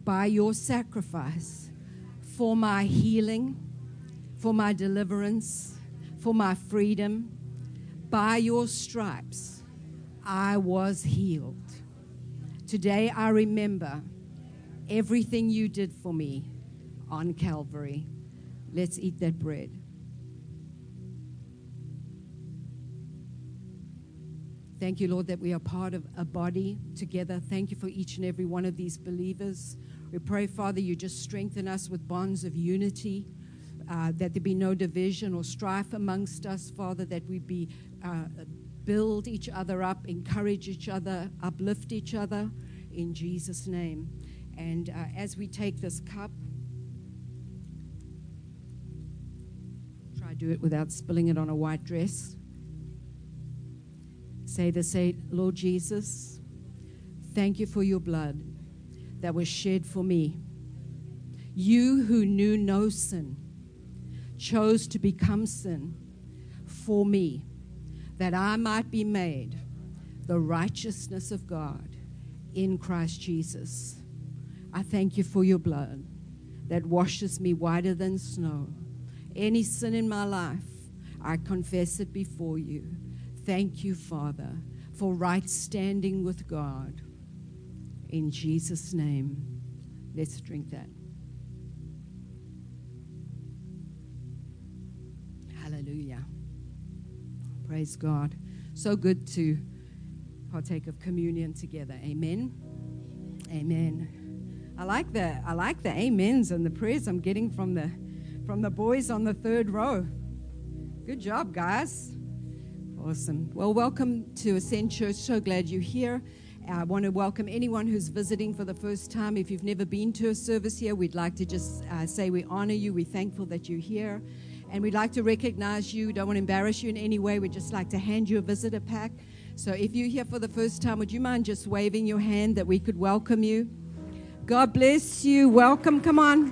by your sacrifice for my healing, for my deliverance, for my freedom. By your stripes, I was healed. Today I remember everything you did for me on Calvary. Let's eat that bread. Thank you, Lord, that we are part of a body together. Thank you for each and every one of these believers. We pray, Father, you just strengthen us with bonds of unity, that there be no division or strife amongst us, Father, that we be build each other up, encourage each other, uplift each other in Jesus' name. And as we take this cup, try to do it without spilling it on a white dress. Say, Lord Jesus, thank you for your blood that was shed for me. You who knew no sin chose to become sin for me, that I might be made the righteousness of God in Christ Jesus. I thank you for your blood that washes me whiter than snow. Any sin in my life, I confess it before you. Thank you, Father, for right standing with God. In Jesus' name, let's drink that. Hallelujah. Praise God. So good to partake of communion together. Amen. Amen. I like the amens and the prayers I'm getting from the boys on the third row. Good job, guys. Awesome. Well, welcome to Ascend Church. So glad you're here. I want to welcome anyone who's visiting for the first time. If you've never been to a service here, we'd like to just say we honor you. We're thankful that you're here. And we'd like to recognize you. Don't want to embarrass you in any way. We'd just like to hand you a visitor pack. So if you're here for the first time, would you mind just waving your hand that we could welcome you? God bless you. Welcome. Come on.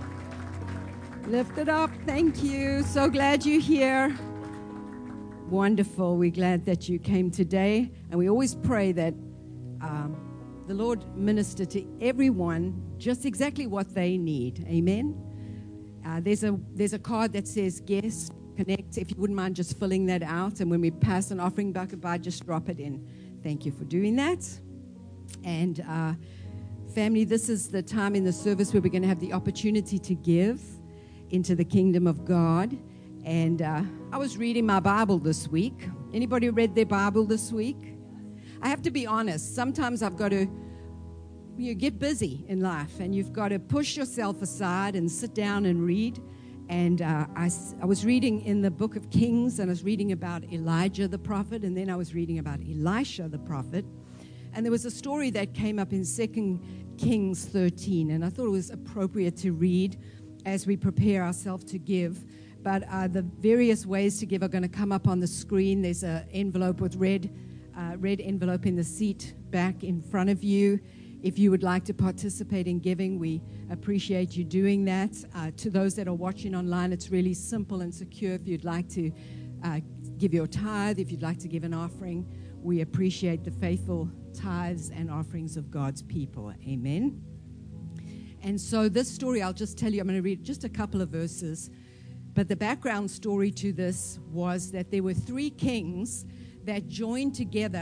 Lift it up. Thank you. So glad you're here. Wonderful. We're glad that you came today. And we always pray that the Lord minister to everyone just exactly what they need. Amen. There's a card that says Guest Connect. If you wouldn't mind just filling that out. And when we pass an offering bucket by, just drop it in. Thank you for doing that. And family, this is the time in the service where we're going to have the opportunity to give into the kingdom of God. And I was reading my Bible this week. Anybody read their Bible this week? I have to be honest. Sometimes I've got to get busy in life, and you've got to push yourself aside and sit down and read. And I was reading in the book of Kings, and I was reading about Elijah the prophet, and then I was reading about Elisha the prophet. And there was a story that came up in 2 Kings 13, and I thought it was appropriate to read as we prepare ourselves to give. But the various ways to give are going to come up on the screen. There's an envelope with red envelope in the seat back in front of you. If you would like to participate in giving, we appreciate you doing that. To those that are watching online, it's really simple and secure. If you'd like to give your tithe, if you'd like to give an offering, we appreciate the faithful tithes and offerings of God's people. Amen. And so this story, I'll just tell you, I'm going to read just a couple of verses. But the background story to this was that there were 3 kings that joined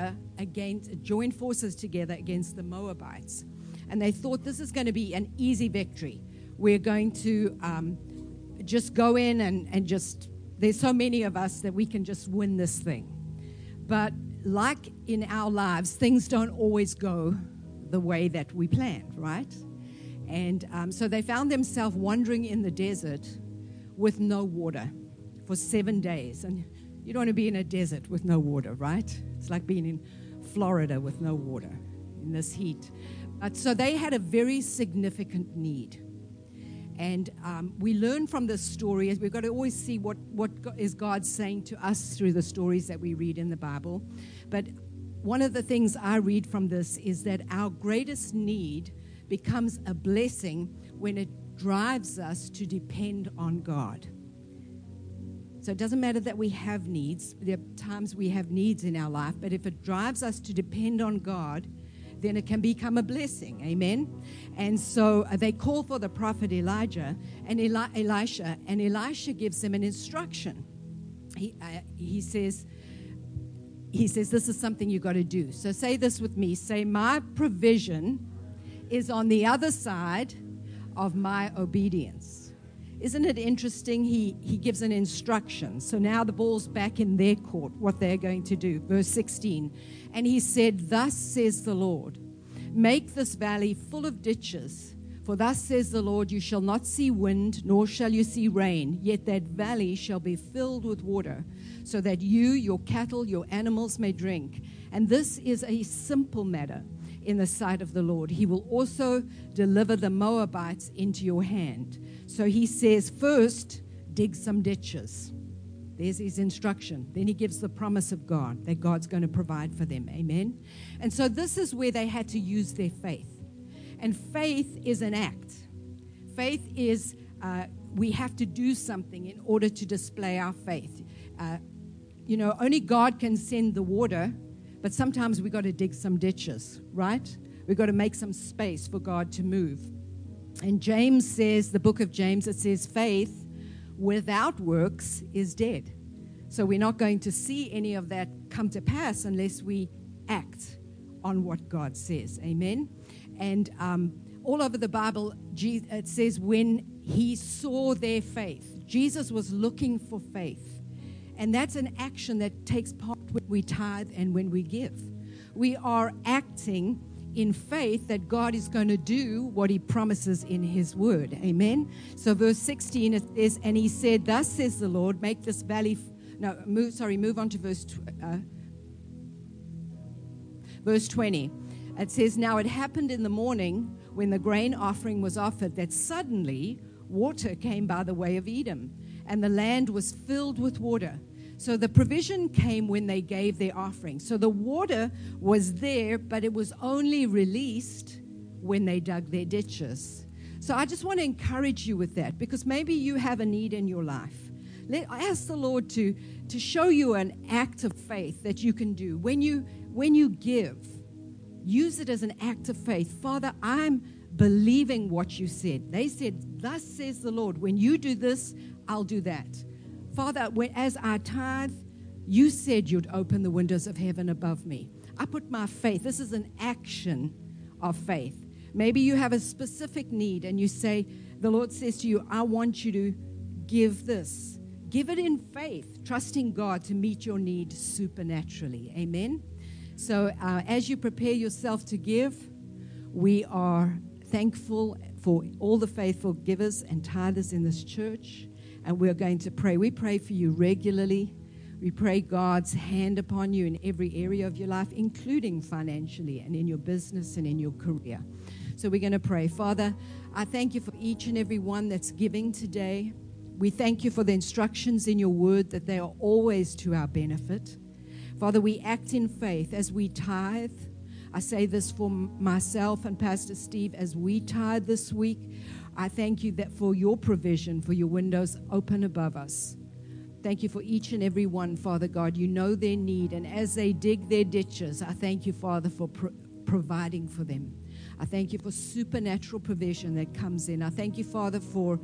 forces together against the Moabites. And they thought, this is going to be an easy victory. We're going to just go in and just, there's so many of us that we can just win this thing. But like in our lives, things don't always go the way that we planned, right? And so they found themselves wandering in the desert with no water for 7 days. And you don't want to be in a desert with no water, right? It's like being in Florida with no water in this heat. But so they had a very significant need. And we learn from this story, as we've got to always see what is God saying to us through the stories that we read in the Bible. But one of the things I read from this is that our greatest need becomes a blessing when it drives us to depend on God. So it doesn't matter that we have needs. There are times we have needs in our life, but if it drives us to depend on God, then it can become a blessing. Amen. And so they call for the prophet Elijah and Elisha, and Elisha gives them an instruction. He says, this is something you got to do. So say this with me. Say, my provision is on the other side of my obedience. Isn't it interesting? He gives an instruction. So now the ball's back in their court, what they're going to do. Verse 16. And he said, thus says the Lord, make this valley full of ditches. For thus says the Lord, you shall not see wind, nor shall you see rain, yet that valley shall be filled with water, so that you, your cattle, your animals may drink. And this is a simple matter in the sight of the Lord. He will also deliver the Moabites into your hand. So he says, first, dig some ditches. There's his instruction. Then he gives the promise of God, that God's going to provide for them. Amen. And so this is where they had to use their faith. And faith is an act. Faith is, we have to do something in order to display our faith. Only God can send the water, but sometimes we got to dig some ditches, right? We got to make some space for God to move. And James says, the book of James, it says, faith without works is dead. So we're not going to see any of that come to pass unless we act on what God says. Amen. And all over the Bible, it says when he saw their faith, Jesus was looking for faith. And that's an action that takes part when we tithe and when we give. We are acting in faith that God is going to do what he promises in his word. Amen. So verse 16, it says, and he said, thus says the Lord, make this valley, move on to verse 20. It says, now it happened in the morning when the grain offering was offered that suddenly water came by the way of Edom, and the land was filled with water. So the provision came when they gave their offering. So the water was there, but it was only released when they dug their ditches. So I just want to encourage you with that, because maybe you have a need in your life. I ask the Lord to show you an act of faith that you can do. When you give, use it as an act of faith. Father, I'm believing what you said. They said, thus says the Lord, when you do this, I'll do that. Father, as I tithe, you said you'd open the windows of heaven above me. I put my faith. This is an action of faith. Maybe you have a specific need and you say, the Lord says to you, I want you to give this. Give it in faith, trusting God to meet your need supernaturally. Amen. So as you prepare yourself to give, we are thankful for all the faithful givers and tithers in this church, and we're going to pray. We pray for you regularly. We pray God's hand upon you in every area of your life, including financially and in your business and in your career. So we're going to pray. Father, I thank you for each and every one that's giving today. We thank you for the instructions in your word that they are always to our benefit. Father, we act in faith as we tithe. I say this for myself and Pastor Steve as we tithe this week. I thank you that for your provision, for your windows open above us. Thank you for each and every one, Father God. You know their need, and as they dig their ditches, I thank you, Father, for providing for them. I thank you for supernatural provision that comes in. I thank you, Father, for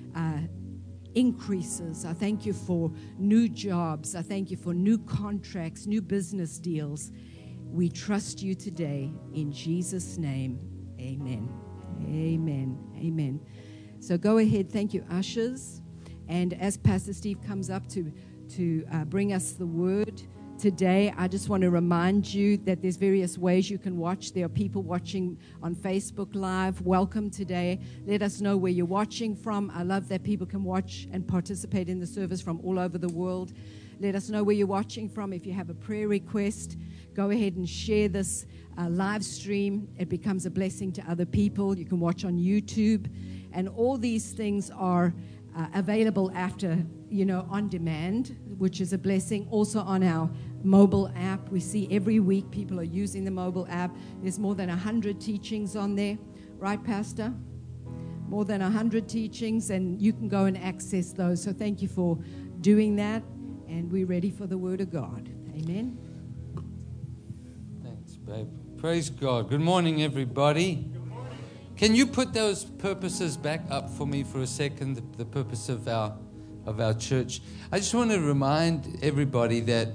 increases. I thank you for new jobs. I thank you for new contracts, new business deals. We trust you today in Jesus' name. Amen. Amen. Amen. So go ahead. Thank you, ushers. And as Pastor Steve comes up to bring us the word today, I just want to remind you that there's various ways you can watch. There are people watching on Facebook Live. Welcome today. Let us know where you're watching from. I love that people can watch and participate in the service from all over the world. Let us know where you're watching from. If you have a prayer request, go ahead and share this live stream. It becomes a blessing to other people. You can watch on YouTube. And all these things are available after, on demand, which is a blessing. Also on our mobile app. We see every week people are using the mobile app. There's more than 100 teachings on there. Right, Pastor? More than 100 teachings, and you can go and access those. So thank you for doing that. And we're ready for the Word of God. Amen. Thanks, babe. Praise God. Good morning, everybody. Good morning. Can you put those purposes back up for me for a second, the purpose of our church? I just want to remind everybody that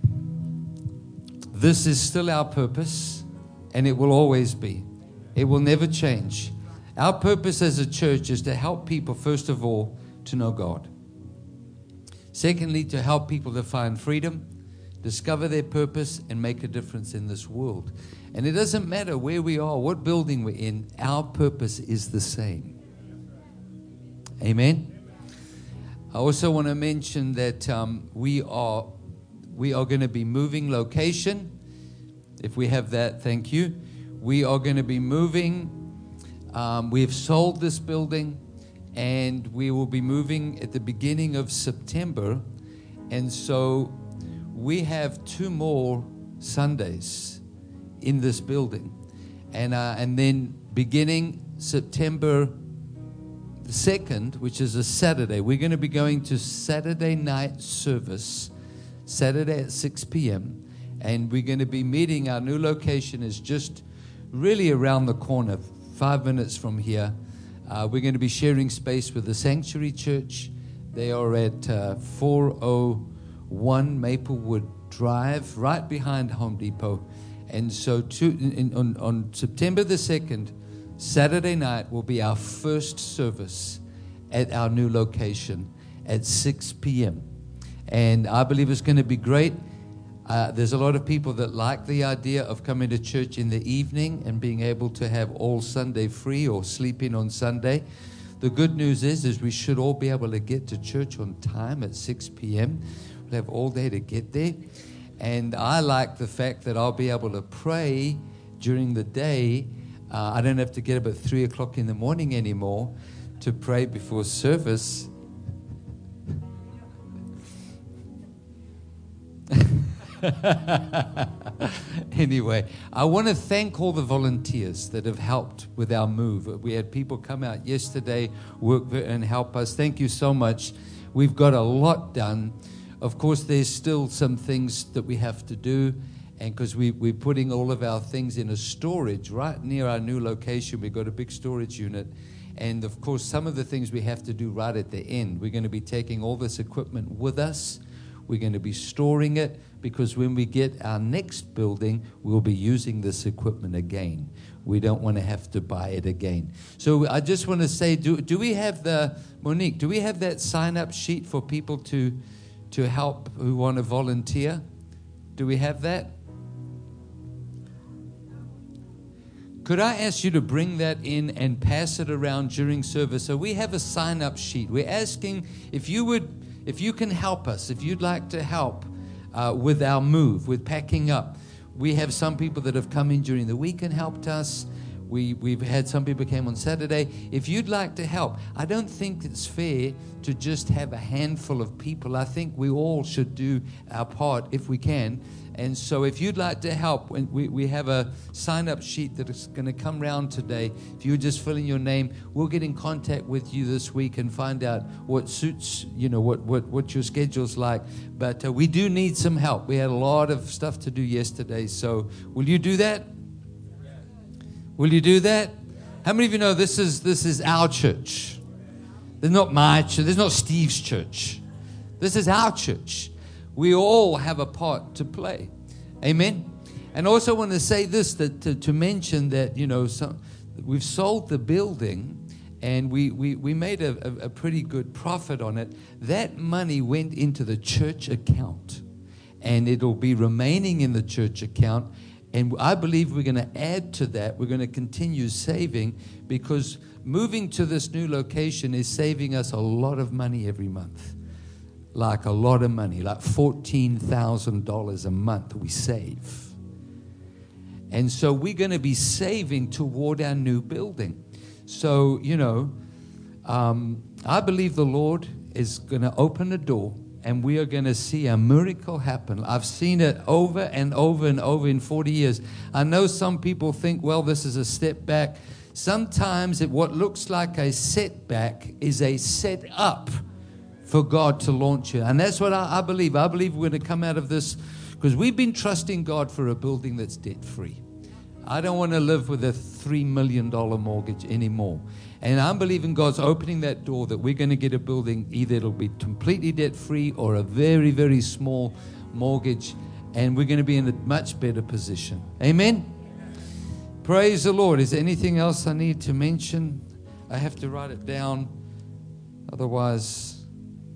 this is still our purpose, and it will always be. It will never change. Our purpose as a church is to help people, first of all, to know God. Secondly, to help people to find freedom, discover their purpose, and make a difference in this world. And it doesn't matter where we are, what building we're in, our purpose is the same. Amen? I also want to mention that we are going to be moving location. If we have that, thank you. We are going to be moving. We've sold this building, and we will be moving at the beginning of September. And so we have 2 more Sundays in this building. And then beginning September the 2nd, which is a Saturday, we're going to be going to Saturday night service, Saturday at 6 p.m. And we're going to be meeting. Our new location is just really around the corner, 5 minutes from here. We're going to be sharing space with the Sanctuary Church. They are at 401 Maplewood Drive, right behind Home Depot. And so on September the 2nd, Saturday night, will be our first service at our new location at 6 p.m. And I believe it's going to be great. There's a lot of people that like the idea of coming to church in the evening and being able to have all Sunday free or sleep in on Sunday. The good news is we should all be able to get to church on time at 6 p.m. We'll have all day to get there. And I like the fact that I'll be able to pray during the day. I don't have to get up at 3 o'clock in the morning anymore to pray before service. Anyway, I want to thank all the volunteers that have helped with our move. We had people come out yesterday, work and help us. Thank you so much. We've got a lot done. Of course, there's still some things that we have to do, and because we're putting all of our things in a storage right near our new location. We've got a big storage unit, and of course, some of the things we have to do right at the end. We're going to be taking all this equipment with us. We're going to be storing it, because when we get our next building, we'll be using this equipment again. We don't want to have to buy it again. So I just want to say, do we have Monique, do we have that sign-up sheet for people to help who want to volunteer? Do we have that? Could I ask you to bring that in and pass it around during service? So we have a sign-up sheet. We're asking if you can help us, if you'd like to help with our move, with packing up. We have some people that have come in during the week and helped us. We've had some people came on Saturday. If you'd like to help, I don't think it's fair to just have a handful of people. I think we all should do our part if we can. And so if you'd like to help, we have a sign-up sheet that is going to come round today. If you just fill in your name, we'll get in contact with you this week and find out what suits, what your schedule's like. But we do need some help. We had a lot of stuff to do yesterday. So will you do that? Will you do that? How many of you know this is our church? This is not my church. This is not Steve's church. This is our church. We all have a part to play. Amen? And I also want to say this, that to mention that, we've sold the building and we made a pretty good profit on it. That money went into the church account, and it'll be remaining in the church account. And I believe we're going to add to that. We're going to continue saving, because moving to this new location is saving us a lot of money every month. Like a lot of money, like $14,000 a month we save. And so we're going to be saving toward our new building. So, I believe the Lord is going to open a door, and we are going to see a miracle happen. I've seen it over and over and over in 40 years. I know some people think, well, this is a step back. Sometimes what looks like a setback is a set up for God to launch you. And that's what I believe. I believe we're going to come out of this, because we've been trusting God for a building that's debt-free. I don't want to live with a $3 million mortgage anymore. And I'm believing God's opening that door that we're going to get a building. Either it'll be completely debt-free or a very, very small mortgage. And we're going to be in a much better position. Amen? Praise the Lord. Is there anything else I need to mention? I have to write it down. Otherwise,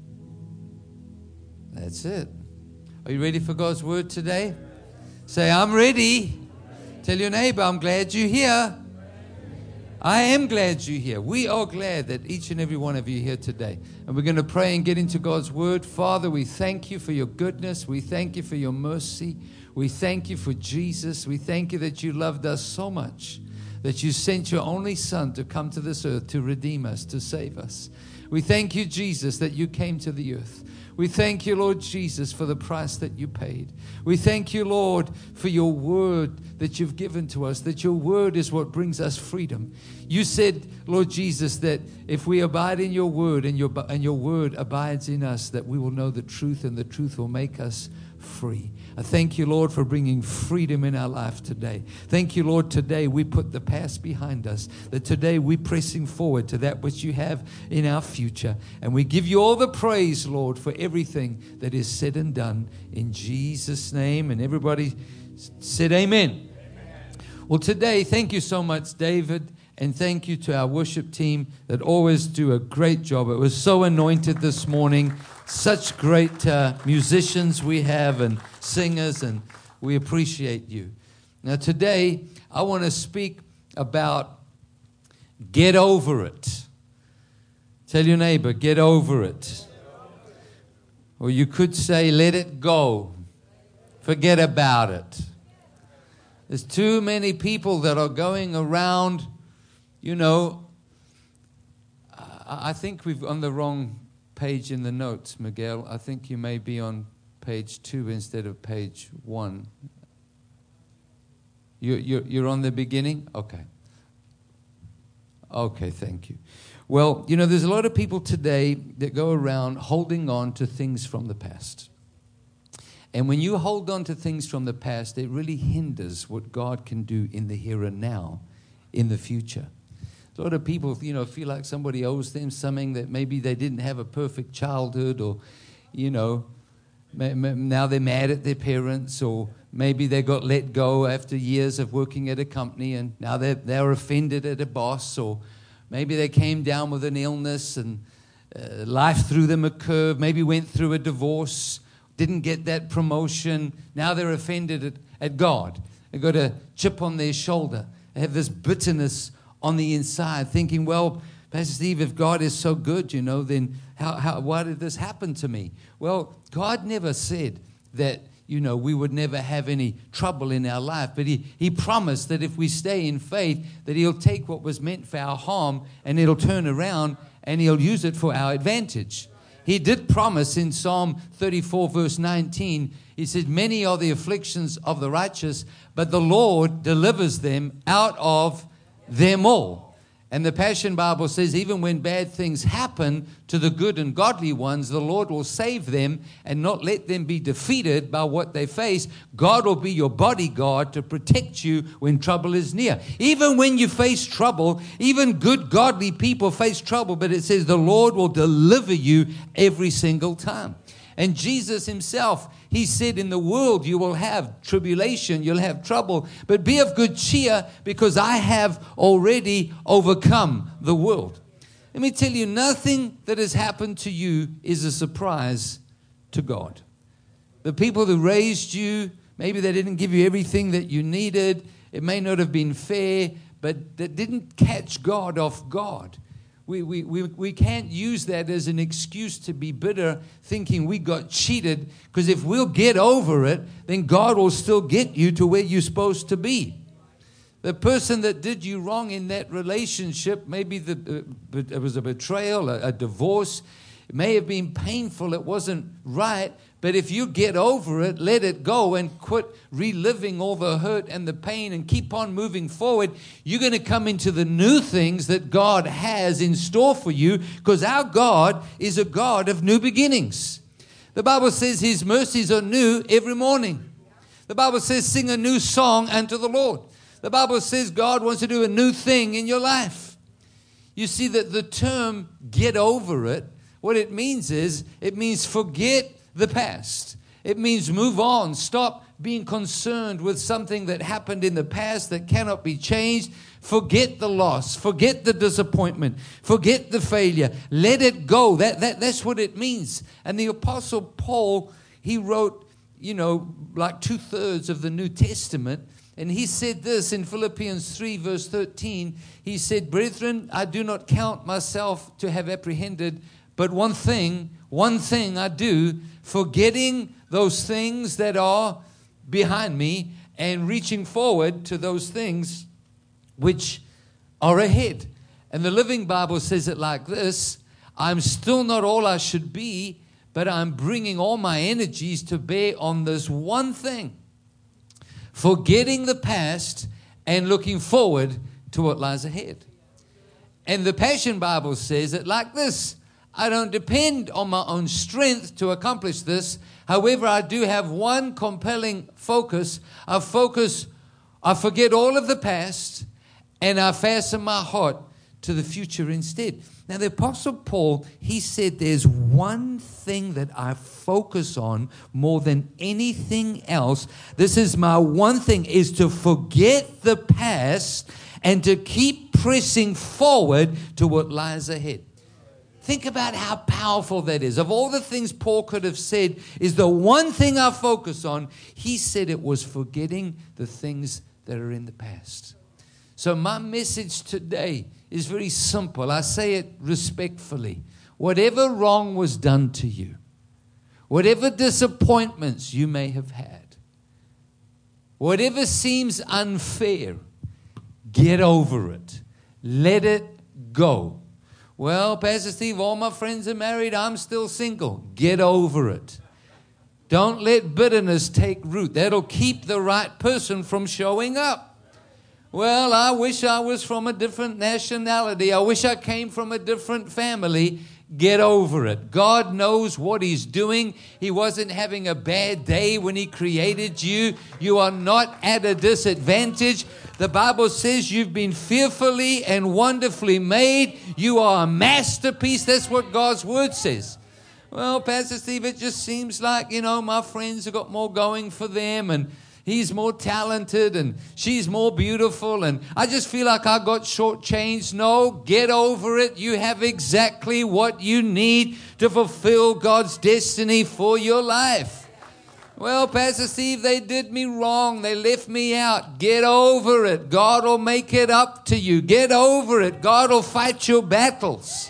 that's it. Are you ready for God's word today? Say, I'm ready. Tell your neighbor, I'm glad you're here. I am glad you're here. We are glad that each and every one of you are here today. And we're going to pray and get into God's word. Father, we thank you for your goodness. We thank you for your mercy. We thank you for Jesus. We thank you that you loved us so much, that you sent your only Son to come to this earth to redeem us, to save us. We thank you, Jesus, that you came to the earth. We thank you, Lord Jesus, for the price that you paid. We thank you, Lord, for your word that you've given to us, that your word is what brings us freedom. You said, Lord Jesus, that if we abide in your word and your word abides in us, that we will know the truth and the truth will make us free. I thank you, Lord, for bringing freedom in our life today. Thank you, Lord, today we put the past behind us, that today we're pressing forward to that which you have in our future. And we give you all the praise, Lord, for everything that is said and done in Jesus' name. And everybody said amen. Well, today, thank you so much, David, and thank you to our worship team that always do a great job. It was so anointed this morning. Such great musicians we have and singers, and we appreciate you. Now, today, I want to speak about get over it. Tell your neighbor, get over it. Or you could say, let it go. Forget about it. There's too many people that are going around, I think we've on the wrong page in the notes, Miguel. I think you may be on page 2 instead of page 1. You're on the beginning? Okay. Okay, thank you. Well, there's a lot of people today that go around holding on to things from the past. And when you hold on to things from the past, it really hinders what God can do in the here and now, in the future. A lot of people, feel like somebody owes them something, that maybe they didn't have a perfect childhood, or, now they're mad at their parents, or maybe they got let go after years of working at a company and now they're offended at a boss, or maybe they came down with an illness and life threw them a curve, maybe went through a divorce, didn't get that promotion. Now they're offended at God. They've got a chip on their shoulder. They have this bitterness on the inside, thinking, well, Pastor Steve, if God is so good, then why did this happen to me? Well, God never said that, we would never have any trouble in our life. But he promised that if we stay in faith, that he'll take what was meant for our harm and it'll turn around and he'll use it for our advantage. He did promise in Psalm 34, verse 19, he said, many are the afflictions of the righteous, but the Lord delivers them out of them all. And the Passion Bible says, even when bad things happen to the good and godly ones, the Lord will save them and not let them be defeated by what they face. God will be your bodyguard to protect you when trouble is near. Even when you face trouble, even good godly people face trouble, but it says the Lord will deliver you every single time. And Jesus himself, he said, in the world you will have tribulation, you'll have trouble, but be of good cheer because I have already overcome the world. Let me tell you, nothing that has happened to you is a surprise to God. The people who raised you, maybe they didn't give you everything that you needed. It may not have been fair, but that didn't catch God off guard. We can't use that as an excuse to be bitter, thinking we got cheated, because if we'll get over it, then God will still get you to where you're supposed to be. The person that did you wrong in that relationship, maybe it was a betrayal, a divorce, it may have been painful, it wasn't right, but if you get over it, let it go and quit reliving all the hurt and the pain and keep on moving forward, you're going to come into the new things that God has in store for you, because our God is a God of new beginnings. The Bible says his mercies are new every morning. The Bible says sing a new song unto the Lord. The Bible says God wants to do a new thing in your life. You see that the term get over it, what it means is, it means forget the past. It means move on. Stop being concerned with something that happened in the past that cannot be changed. Forget the loss. Forget the disappointment. Forget the failure. Let it go. That's what it means. And the Apostle Paul, he wrote, like 2/3 of the New Testament. And he said this in Philippians 3, verse 13. He said, "Brethren, I do not count myself to have apprehended, but one thing I do, forgetting those things that are behind me and reaching forward to those things which are ahead." And the Living Bible says it like this: "I'm still not all I should be, but I'm bringing all my energies to bear on this one thing, forgetting the past and looking forward to what lies ahead." And the Passion Bible says it like this: "I don't depend on my own strength to accomplish this. However, I do have one compelling focus. I forget all of the past, and I fasten my heart to the future instead." Now, the Apostle Paul, he said, there's one thing that I focus on more than anything else. This is my one thing, is to forget the past and to keep pressing forward to what lies ahead. Think about how powerful that is. Of all the things Paul could have said, is the one thing I focus on, he said it was forgetting the things that are in the past. So my message today is very simple. I say it respectfully. Whatever wrong was done to you, whatever disappointments you may have had, whatever seems unfair, get over it. Let it go. "Well, Pastor Steve, all my friends are married. I'm still single." Get over it. Don't let bitterness take root. That'll keep the right person from showing up. "Well, I wish I was from a different nationality. I wish I came from a different family." Get over it. God knows what He's doing. He wasn't having a bad day when He created you. You are not at a disadvantage. The Bible says you've been fearfully and wonderfully made. You are a masterpiece. That's what God's Word says. "Well, Pastor Steve, it just seems like, my friends have got more going for them, and he's more talented and she's more beautiful, and I just feel like I got shortchanged." No, get over it. You have exactly what you need to fulfill God's destiny for your life. "Well, Pastor Steve, they did me wrong. They left me out." Get over it. God will make it up to you. Get over it. God will fight your battles.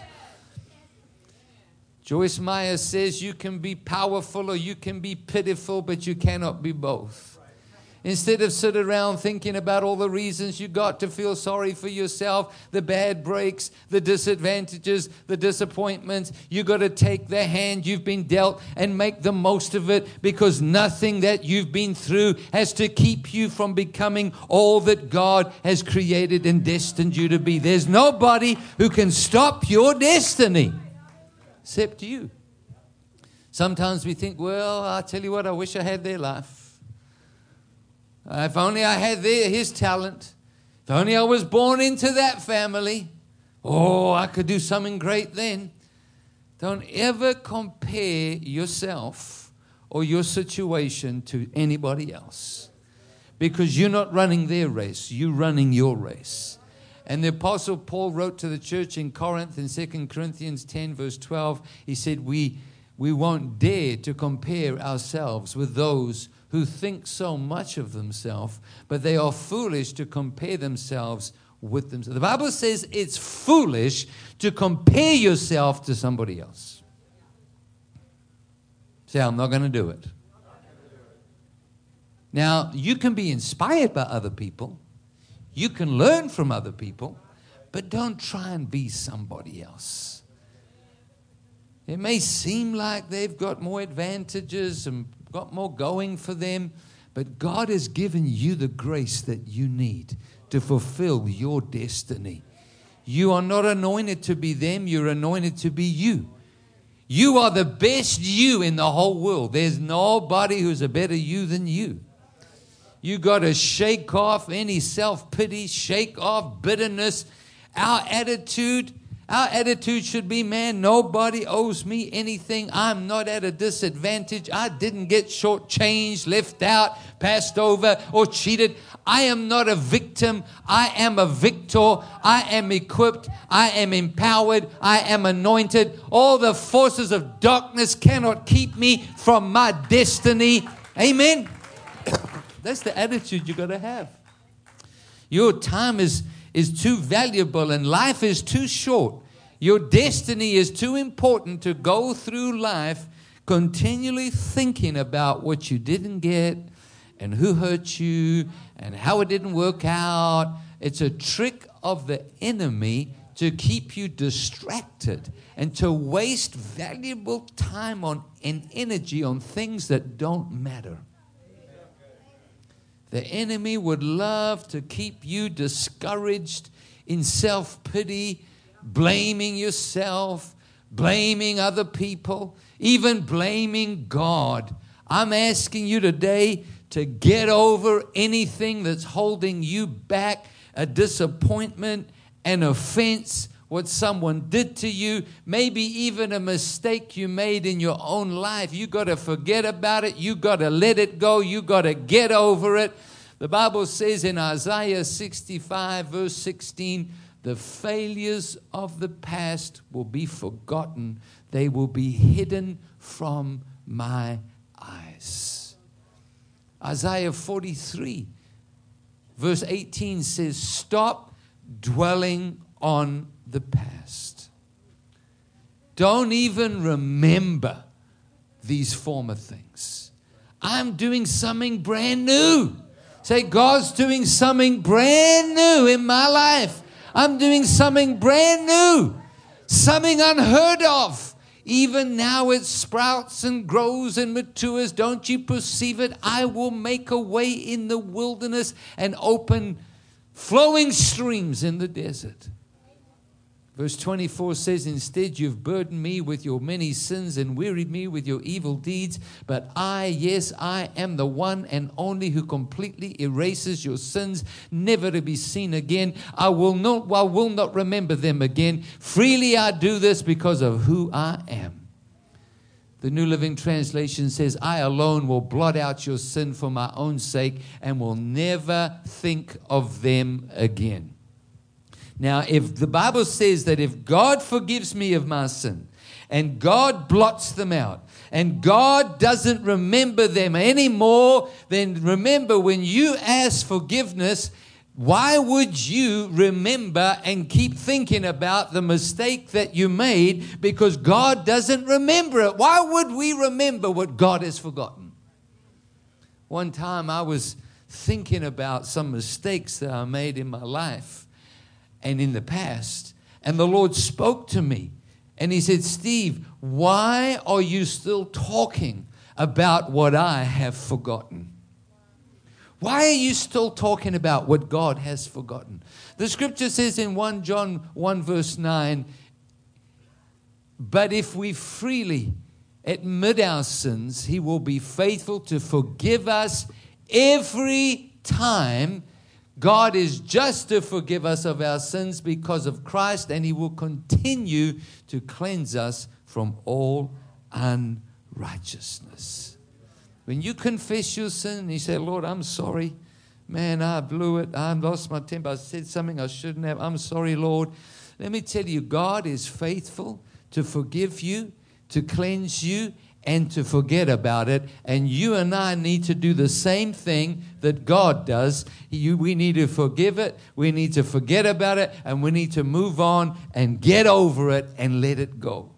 Joyce Meyer says you can be powerful or you can be pitiful, but you cannot be both. Instead of sit around thinking about all the reasons you got to feel sorry for yourself, the bad breaks, the disadvantages, the disappointments, you got to take the hand you've been dealt and make the most of it, because nothing that you've been through has to keep you from becoming all that God has created and destined you to be. There's nobody who can stop your destiny except you. Sometimes we think, "Well, I tell you what, I wish I had their life. If only I had his talent. If only I was born into that family. Oh, I could do something great then." Don't ever compare yourself or your situation to anybody else, because you're not running their race. You're running your race. And the Apostle Paul wrote to the church in Corinth in 2 Corinthians 10, verse 12. He said, we won't dare to compare ourselves with those who think so much of themselves, but they are foolish to compare themselves with themselves. The Bible says it's foolish to compare yourself to somebody else. Say, "I'm not going to do it." Now, you can be inspired by other people. You can learn from other people, but don't try and be somebody else. It may seem like they've got more advantages and got more going for them, but God has given you the grace that you need to fulfill your destiny. You are not anointed to be them. You're anointed to be you. You are the best you in the whole world. There's nobody who's a better you than you. You got to shake off any self-pity, shake off bitterness. Our attitude should be, man, nobody owes me anything. I'm not at a disadvantage. I didn't get shortchanged, left out, passed over, or cheated. I am not a victim. I am a victor. I am equipped. I am empowered. I am anointed. All the forces of darkness cannot keep me from my destiny. Amen. That's the attitude you got to have. Your time is too valuable and life is too short. Your destiny is too important to go through life continually thinking about what you didn't get and who hurt you and how it didn't work out. It's a trick of the enemy to keep you distracted and to waste valuable time and energy on things that don't matter. The enemy would love to keep you discouraged in self-pity, blaming yourself, blaming other people, even blaming God. I'm asking you today to get over anything that's holding you back, a disappointment, an offense, what someone did to you, maybe even a mistake you made in your own life. You got to forget about it. You got to let it go. You got to get over it. The Bible says in Isaiah 65 verse 16, the failures of the past will be forgotten. They will be hidden from my eyes. Isaiah 43 verse 18 says, stop dwelling on the past. Don't even remember these former things. I'm doing something brand new. Say, God's doing something brand new in my life. I'm doing something brand new, something unheard of. Even now it sprouts and grows and matures. Don't you perceive it? I will make a way in the wilderness and open flowing streams in the desert. Verse 24 says, instead you've burdened me with your many sins and wearied me with your evil deeds. But yes, I am the one and only who completely erases your sins, never to be seen again. I will not remember them again. Freely I do this because of who I am. The New Living Translation says, I alone will blot out your sin for my own sake and will never think of them again. Now, if the Bible says that if God forgives me of my sin and God blots them out and God doesn't remember them anymore, then remember when you ask forgiveness, why would you remember and keep thinking about the mistake that you made because God doesn't remember it? Why would we remember what God has forgotten? One time I was thinking about some mistakes that I made in my life and in the past, and the Lord spoke to me, and He said, Steve, why are you still talking about what I have forgotten? Why are you still talking about what God has forgotten? The scripture says in 1 John 1 verse 9, but if we freely admit our sins, He will be faithful to forgive us every time. God is just to forgive us of our sins because of Christ, and He will continue to cleanse us from all unrighteousness. When you confess your sin and you say, Lord, I'm sorry. Man, I blew it. I lost my temper. I said something I shouldn't have. I'm sorry, Lord. Let me tell you, God is faithful to forgive you, to cleanse you, and to forget about it. And you and I need to do the same thing that God does. We need to forgive it, we need to forget about it, and we need to move on and get over it and let it go.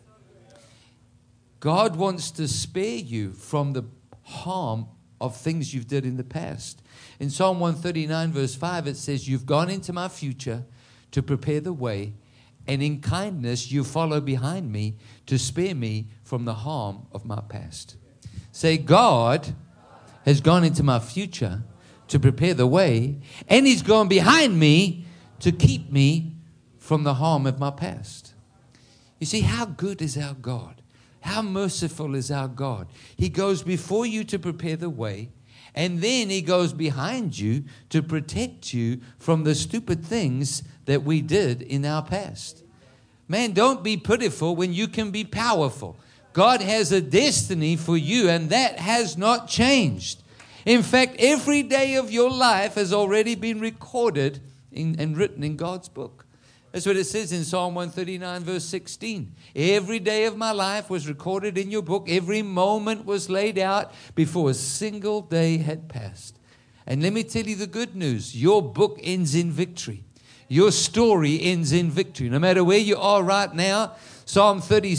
God wants to spare you from the harm of things you've did in the past. In Psalm 139 verse 5 it says, you've gone into my future to prepare the way, and in kindness you follow behind me to spare me from the harm of my past. Say, God has gone into my future to prepare the way, and He's gone behind me to keep me from the harm of my past. You see, how good is our God? How merciful is our God? He goes before you to prepare the way, And then he goes behind you to protect you from the stupid things that we did in our past. Man, don't be pitiful when you can be powerful. God has a destiny for you, and that has not changed. In fact, every day of your life has already been recorded and written in God's book. That's what it says in Psalm 139, verse 16. Every day of my life was recorded in your book. Every moment was laid out before a single day had passed. And let me tell you the good news. Your book ends in victory. Your story ends in victory. No matter where you are right now, Psalm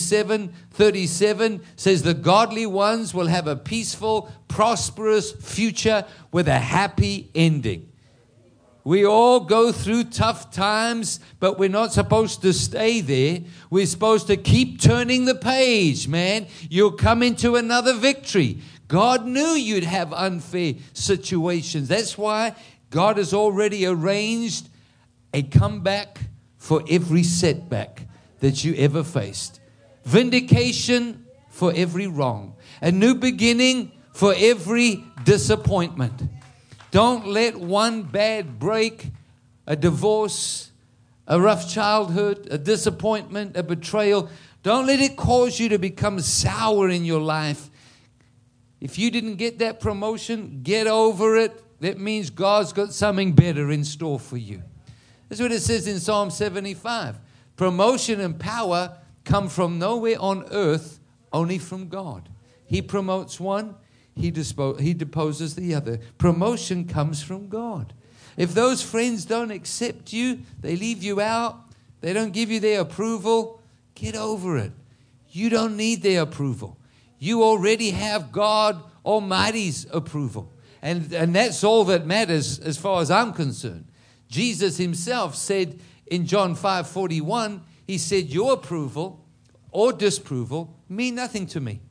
37:37 says the godly ones will have a peaceful, prosperous future with a happy ending. We all go through tough times, but we're not supposed to stay there. We're supposed to keep turning the page, man. You'll come into another victory. God knew you'd have unfair situations. That's why God has already arranged a comeback for every setback that you ever faced. Vindication for every wrong. A new beginning for every disappointment. Don't let one bad break, a divorce, a rough childhood, a disappointment, a betrayal, don't let it cause you to become sour in your life. If you didn't get that promotion, get over it. That means God's got something better in store for you. That's what it says in Psalm 75. Promotion and power come from nowhere on earth, only from God. He promotes one. He deposes the other. Promotion comes from God. If those friends don't accept you, they leave you out, they don't give you their approval, get over it. You don't need their approval. You already have God Almighty's approval. And that's all that matters as far as I'm concerned. Jesus himself said in John 5:41, he said, your approval or disapproval mean nothing to me.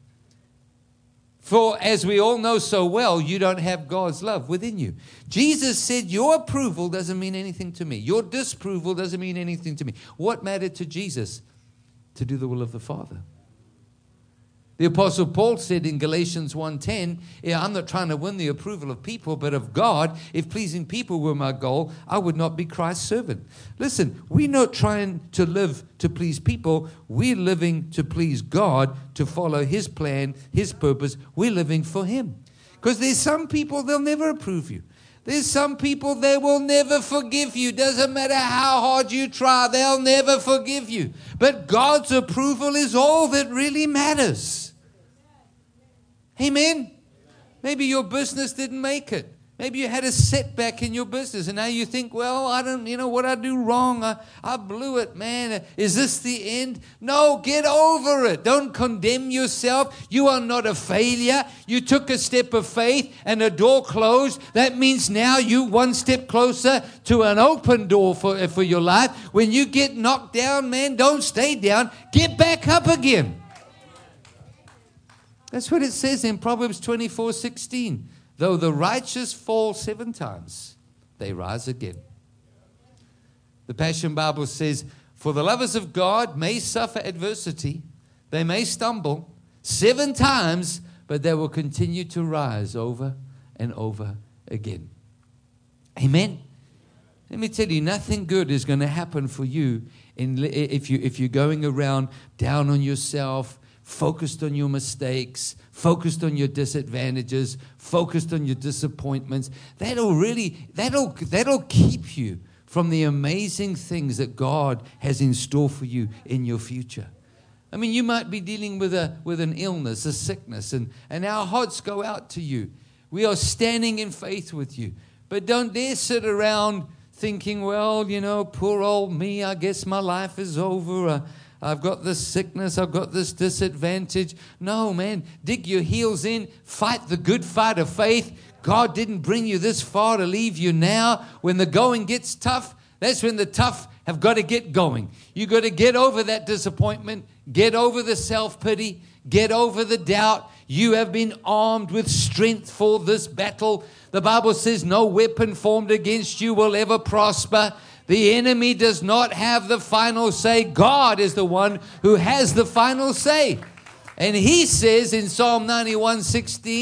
For as we all know so well, you don't have God's love within you. Jesus said, your approval doesn't mean anything to me. Your disapproval doesn't mean anything to me. What mattered to Jesus? To do the will of the Father. The Apostle Paul said in Galatians 1:10, I'm not trying to win the approval of people, but of God. If pleasing people were my goal, I would not be Christ's servant. Listen, we're not trying to live to please people. We're living to please God, to follow His plan, His purpose. We're living for Him. Because there's some people, they'll never approve you. There's some people, they will never forgive you. Doesn't matter how hard you try, they'll never forgive you. But God's approval is all that really matters. Amen. Maybe your business didn't make it. Maybe you had a setback in your business and now you think, well, I don't, what I do wrong? I blew it, man. Is this the end? No, get over it. Don't condemn yourself. You are not a failure. You took a step of faith and a door closed. That means now you one step closer to an open door for your life. When you get knocked down, man, don't stay down. Get back up again. That's what it says in Proverbs 24:16. Though the righteous fall 7 times, they rise again. The Passion Bible says, for the lovers of God may suffer adversity. They may stumble 7 times, but they will continue to rise over and over again. Amen. Let me tell you, nothing good is going to happen for you if you're going around down on yourself, focused on your mistakes, focused on your disadvantages, focused on your disappointments. That'll keep you from the amazing things that God has in store for you in your future. I mean, you might be dealing with an illness, a sickness, and our hearts go out to you. We are standing in faith with you. But don't dare sit around thinking, well, poor old me, I guess my life is over. I've got this sickness, I've got this disadvantage. No, man, dig your heels in, fight the good fight of faith. God didn't bring you this far to leave you now. When the going gets tough, that's when the tough have got to get going. You got to get over that disappointment, get over the self-pity, get over the doubt. You have been armed with strength for this battle. The Bible says no weapon formed against you will ever prosper. The enemy does not have the final say. God is the one who has the final say. And He says in Psalm 91:16,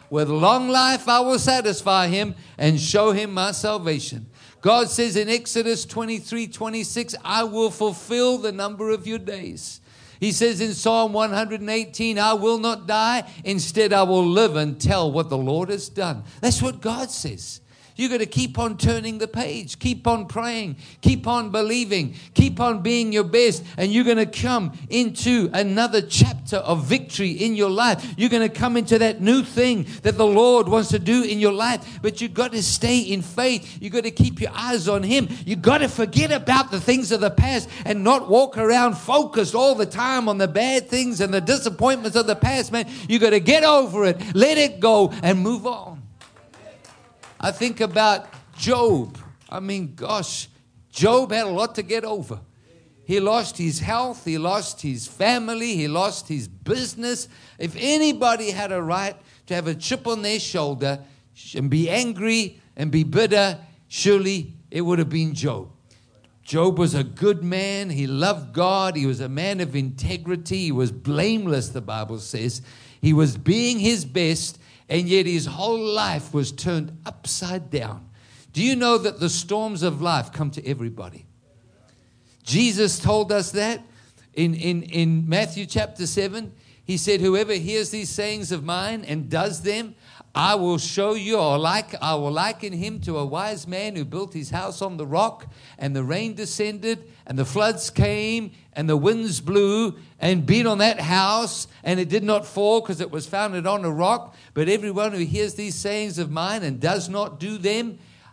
With long life I will satisfy him and show him my salvation. God says in Exodus 23:26, I will fulfill the number of your days. He says in Psalm 118, I will not die. Instead, I will live and tell what the Lord has done. That's what God says. You've got to keep on turning the page. Keep on praying. Keep on believing. Keep on being your best. And you're going to come into another chapter of victory in your life. You're going to come into that new thing that the Lord wants to do in your life. But you've got to stay in faith. You've got to keep your eyes on Him. You've got to forget about the things of the past and not walk around focused all the time on the bad things and the disappointments of the past, man. You've got to get over it, let it go, and move on. I think about Job. I mean, gosh, Job had a lot to get over. He lost his health. He lost his family. He lost his business. If anybody had a right to have a chip on their shoulder and be angry and be bitter, surely it would have been Job. Job was a good man. He loved God. He was a man of integrity. He was blameless, the Bible says. He was being his best. And yet his whole life was turned upside down. Do you know that the storms of life come to everybody? Jesus told us that in Matthew chapter 7. He said, whoever hears these sayings of mine and does them, I will show you, I will liken him to a wise man who built his house on the rock, and the rain descended, and the floods came, and the winds blew and beat on that house, and it did not fall because it was founded on a rock. But everyone who hears these sayings of mine and does not do them,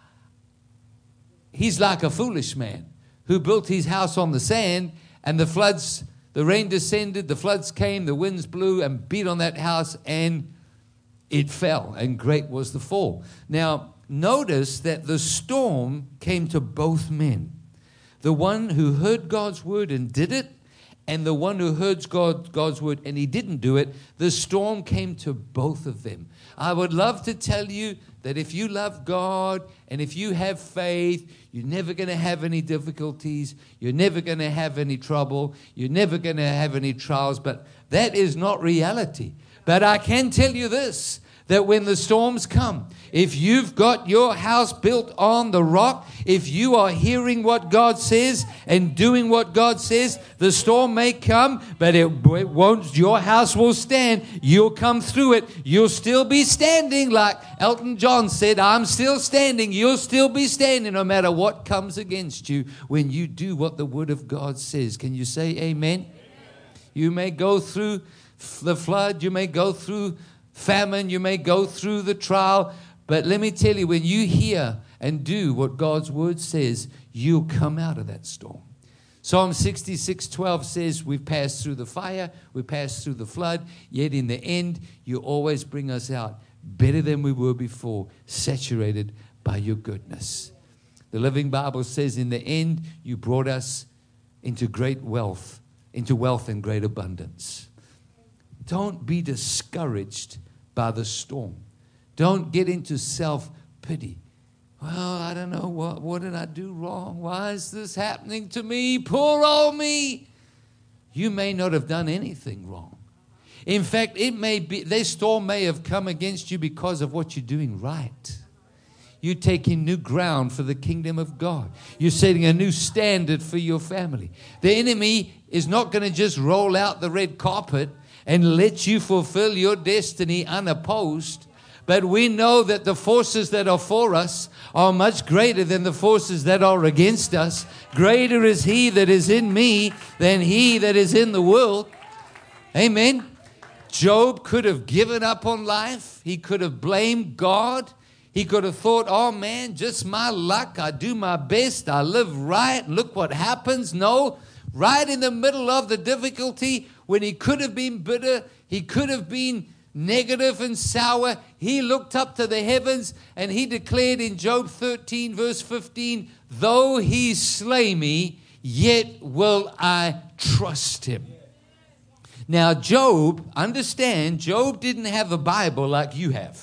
he's like a foolish man who built his house on the sand, and the rain descended, the floods came, the winds blew and beat on that house, and it fell, and great was the fall. Now, notice that the storm came to both men. The one who heard God's word and did it, and the one who heard God's word and he didn't do it. The storm came to both of them. I would love to tell you that if you love God and if you have faith, you're never going to have any difficulties. You're never going to have any trouble. You're never going to have any trials. But that is not reality. But I can tell you this, that when the storms come, if you've got your house built on the rock, if you are hearing what God says and doing what God says, the storm may come, but it won't. Your house will stand. You'll come through it. You'll still be standing, like Elton John said, I'm still standing. You'll still be standing no matter what comes against you when you do what the Word of God says. Can you say amen? You may go through the flood, you may go through famine, you may go through the trial, but let me tell you, when you hear and do what God's word says, you'll come out of that storm. Psalm 66:12 says, we've passed through the fire, we passed through the flood, yet in the end, you always bring us out better than we were before, saturated by your goodness. The Living Bible says, in the end, you brought us into great wealth, into wealth and great abundance. Don't be discouraged by the storm. Don't get into self-pity. Well, I don't know, what did I do wrong? Why is this happening to me? Poor old me. You may not have done anything wrong. In fact, this storm may have come against you because of what you're doing right. You're taking new ground for the kingdom of God. You're setting a new standard for your family. The enemy is not going to just roll out the red carpet and let you fulfill your destiny unopposed. But we know that the forces that are for us are much greater than the forces that are against us. Greater is He that is in me than he that is in the world. Amen. Job could have given up on life. He could have blamed God. He could have thought, oh man, just my luck. I do my best. I live right. Look what happens. No, right in the middle of the difficulty, when he could have been bitter, he could have been negative and sour, he looked up to the heavens and he declared in Job 13 verse 15, though he slay me, yet will I trust him. Now Job, understand, Job didn't have a Bible like you have.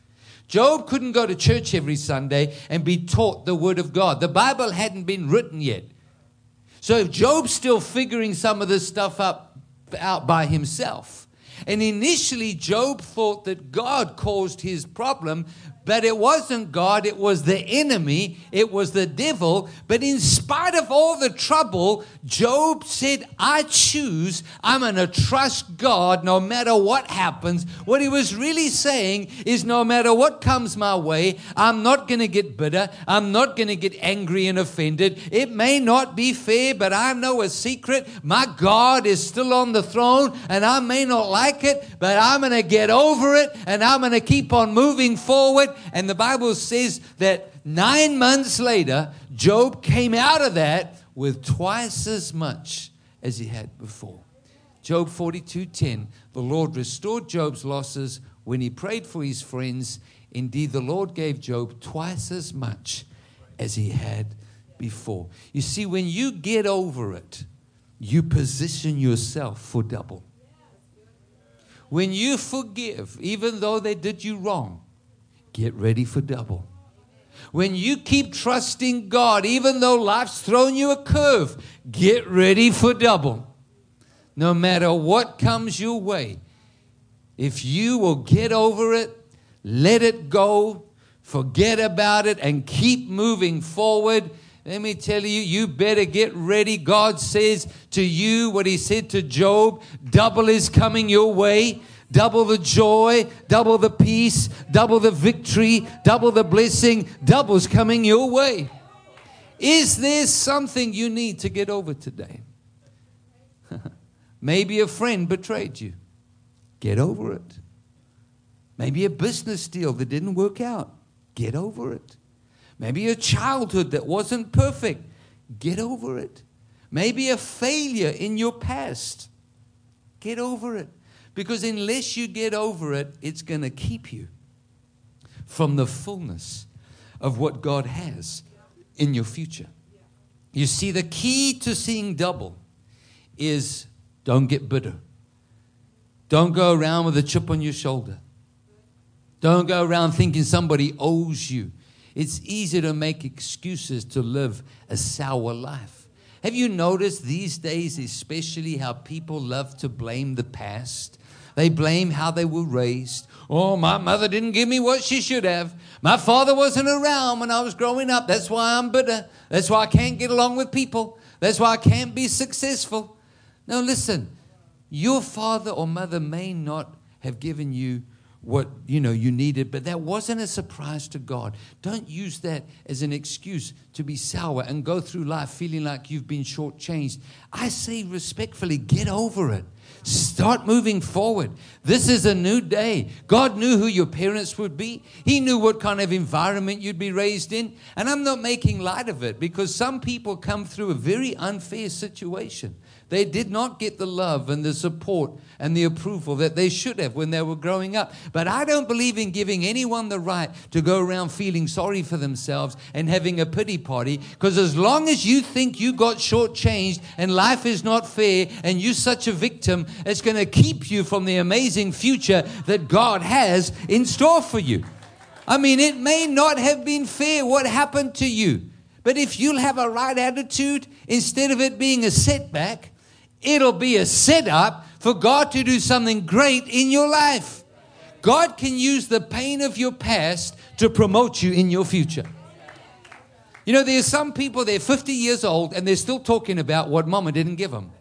Job couldn't go to church every Sunday and be taught the Word of God. The Bible hadn't been written yet. So if Job's still figuring some of this stuff out by himself, And initially, Job thought that God caused his problem, but it wasn't God, it was the enemy, it was the devil. But in spite of all the trouble, Job said, I choose, I'm going to trust God no matter what happens. What he was really saying is no matter what comes my way, I'm not going to get bitter, I'm not going to get angry and offended. It may not be fair, but I know a secret. My God is still on the throne, and I may not like it, but I'm going to get over it, and I'm going to keep on moving forward. And the Bible says that 9 months later, Job came out of that with twice as much as he had before. Job 42:10, the Lord restored Job's losses when he prayed for his friends. Indeed, the Lord gave Job twice as much as he had before. You see, when you get over it, you position yourself for double. When you forgive, even though they did you wrong, get ready for double. When you keep trusting God, even though life's thrown you a curve, get ready for double. No matter what comes your way, if you will get over it, let it go, forget about it, and keep moving forward, let me tell you, you better get ready. God says to you what he said to Job, double is coming your way. Double the joy, double the peace, double the victory, double the blessing, double's coming your way. Is there something you need to get over today? Maybe a friend betrayed you. Get over it. Maybe a business deal that didn't work out. Get over it. Maybe a childhood that wasn't perfect. Get over it. Maybe a failure in your past. Get over it. Because unless you get over it, it's going to keep you from the fullness of what God has in your future. You see, the key to seeing double is don't get bitter. Don't go around with a chip on your shoulder. Don't go around thinking somebody owes you. It's easy to make excuses to live a sour life. Have you noticed these days, especially how people love to blame the past? They blame how they were raised. Oh, my mother didn't give me what she should have. My father wasn't around when I was growing up. That's why I'm bitter. That's why I can't get along with people. That's why I can't be successful. Now listen, your father or mother may not have given you what you needed, but that wasn't a surprise to God. Don't use that as an excuse to be sour and go through life feeling like you've been shortchanged. I say respectfully, get over it. Start moving forward. This is a new day. God knew who your parents would be. He knew what kind of environment you'd be raised in. And I'm not making light of it because some people come through a very unfair situation. They did not get the love and the support and the approval that they should have when they were growing up. But I don't believe in giving anyone the right to go around feeling sorry for themselves and having a pity party. Because as long as you think you got shortchanged and life is not fair and you're such a victim, it's going to keep you from the amazing future that God has in store for you. I mean, it may not have been fair what happened to you. But if you'll have a right attitude, instead of it being a setback, it'll be a setup for God to do something great in your life. God can use the pain of your past to promote you in your future. You know, there's some people, they're 50 years old and they're still talking about what mama didn't give them.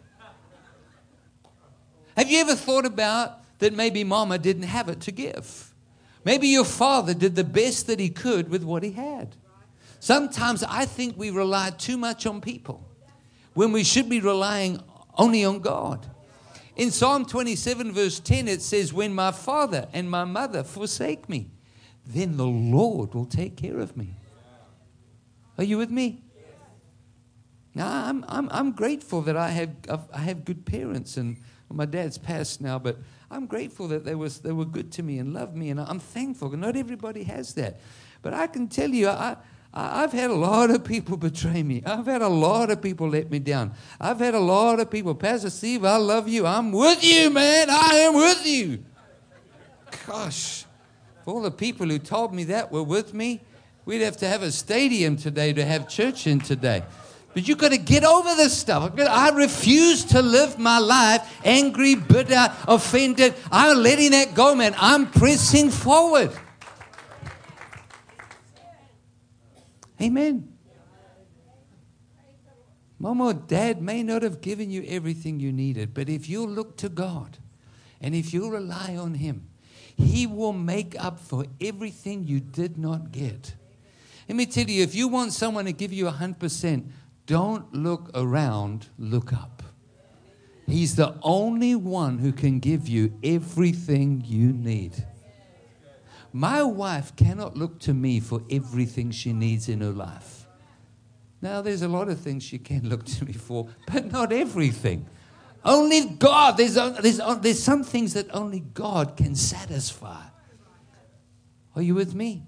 Have you ever thought about that maybe mama didn't have it to give? Maybe your father did the best that he could with what he had. Sometimes I think we rely too much on people when we should be relying only on God. In Psalm 27 verse 10 it says, when my father and my mother forsake me, then the Lord will take care of me. Are you with me? Now I'm grateful that I have good parents, and my dad's passed now, but I'm grateful that they were good to me and loved me, and I'm thankful. Not everybody has that, but I can tell you I've had a lot of people betray me. I've had a lot of people let me down. I've had a lot of people, Pastor Steve, I love you. I'm with you, man. I am with you. Gosh, if all the people who told me that were with me, we'd have to have a stadium today to have church in today. But you've got to get over this stuff. I refuse to live my life angry, bitter, offended. I'm letting that go, man. I'm pressing forward. Amen. Mom or Dad may not have given you everything you needed, but if you look to God and if you rely on Him, He will make up for everything you did not get. Let me tell you, if you want someone to give you 100%, don't look around, look up. He's the only one who can give you everything you need. My wife cannot look to me for everything she needs in her life. Now, there's a lot of things she can look to me for, but not everything. Only God. There's some things that only God can satisfy. Are you with me?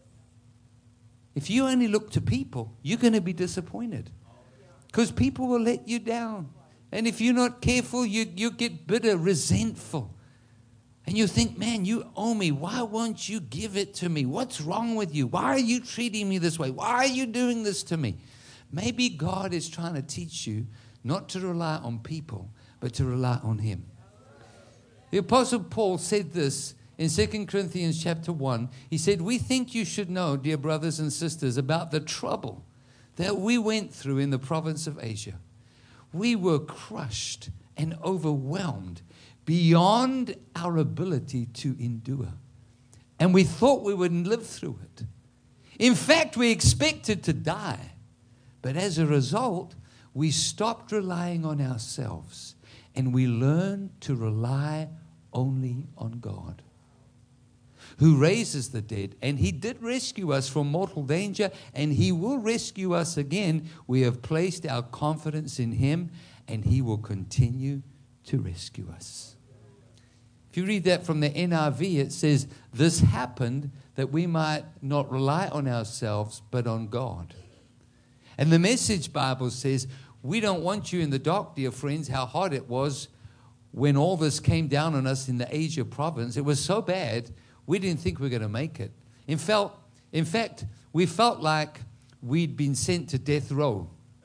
If you only look to people, you're going to be disappointed. Because people will let you down. And if you're not careful, you get bitter, resentful. And you think, man, you owe me. Why won't you give it to me? What's wrong with you? Why are you treating me this way? Why are you doing this to me? Maybe God is trying to teach you not to rely on people, but to rely on Him. The Apostle Paul said this in 2 Corinthians chapter 1. He said, we think you should know, dear brothers and sisters, about the trouble that we went through in the province of Asia. We were crushed and overwhelmed beyond our ability to endure. And we thought we wouldn't live through it. In fact, we expected to die. But as a result, we stopped relying on ourselves and we learned to rely only on God, who raises the dead. And He did rescue us from mortal danger, and He will rescue us again. We have placed our confidence in Him, and He will continue to rescue us. If you read that from the NIV, it says, this happened that we might not rely on ourselves, but on God. And the Message Bible says, we don't want you in the dark, dear friends, how hard it was when all this came down on us in the Asia province. It was so bad, we didn't think we were going to make it. In fact, we felt like we'd been sent to death row,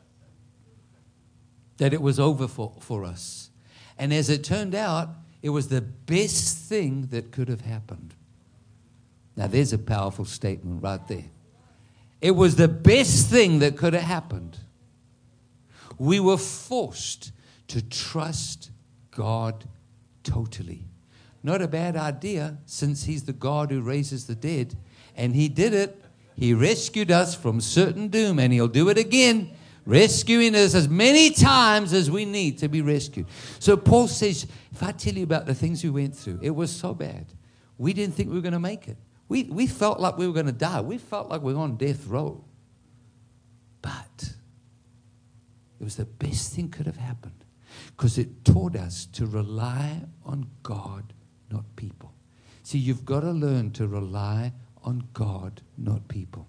that it was over for us. And as it turned out, it was the best thing that could have happened. Now, there's a powerful statement right there. It was the best thing that could have happened. We were forced to trust God totally. Not a bad idea, since He's the God who raises the dead. And He did it. He rescued us from certain doom, and He'll do it again, rescuing us as many times as we need to be rescued. So Paul says, if I tell you about the things we went through, it was so bad. We didn't think we were going to make it. We felt like we were going to die. We felt like we were on death row. But it was the best thing could have happened, because it taught us to rely on God, not people. See, you've got to learn to rely on God, not people.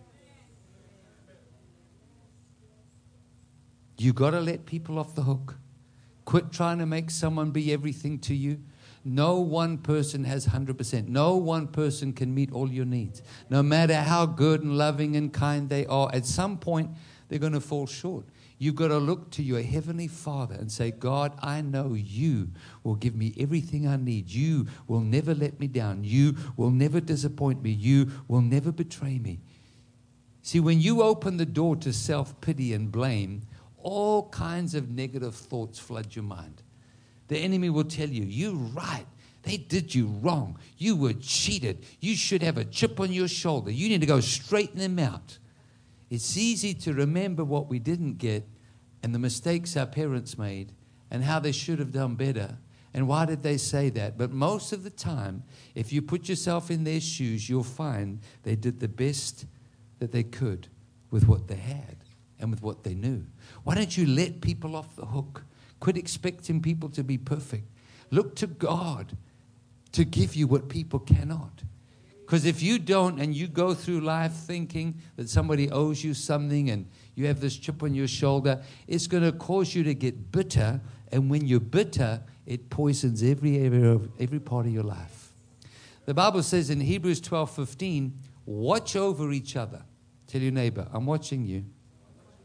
You've got to let people off the hook. Quit trying to make someone be everything to you. No one person has 100%. No one person can meet all your needs. No matter how good and loving and kind they are, at some point they're going to fall short. You've got to look to your Heavenly Father and say, God, I know You will give me everything I need. You will never let me down. You will never disappoint me. You will never betray me. See, when you open the door to self-pity and blame, all kinds of negative thoughts flood your mind. The enemy will tell you, you're right. They did you wrong. You were cheated. You should have a chip on your shoulder. You need to go straighten them out. It's easy to remember what we didn't get and the mistakes our parents made and how they should have done better and why did they say that. But most of the time, if you put yourself in their shoes, you'll find they did the best that they could with what they had and with what they knew. Why don't you let people off the hook? Quit expecting people to be perfect. Look to God to give you what people cannot. Because if you don't, and you go through life thinking that somebody owes you something and you have this chip on your shoulder, it's going to cause you to get bitter. And when you're bitter, it poisons every area of every part of your life. The Bible says in Hebrews 12:15, watch over each other. Tell your neighbor, I'm watching you.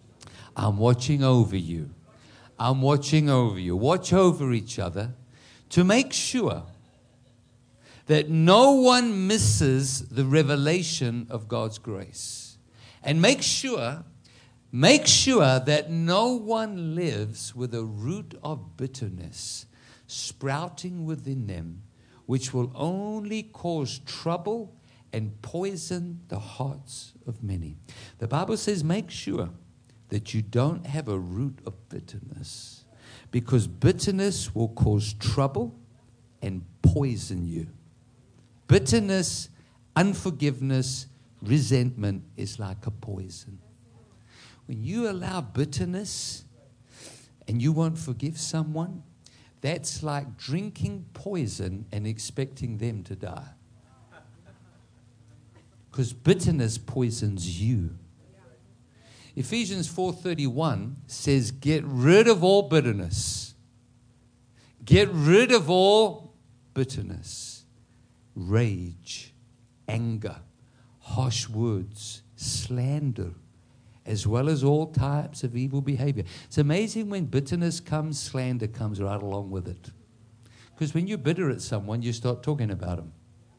I'm watching over you. I'm watching over you. Watch over each other to make sure that no one misses the revelation of God's grace. And make sure that no one lives with a root of bitterness sprouting within them, which will only cause trouble and poison the hearts of many. The Bible says, make sure that you don't have a root of bitterness, because bitterness will cause trouble and poison you. Bitterness, unforgiveness, resentment is like a poison. When you allow bitterness and you won't forgive someone, that's like drinking poison and expecting them to die. Because bitterness poisons you. Ephesians 4:31 says, get rid of all bitterness. Get rid of all bitterness, rage, anger, harsh words, slander, as well as all types of evil behavior. It's amazing when bitterness comes, slander comes right along with it. Because when you're bitter at someone, you start talking about them.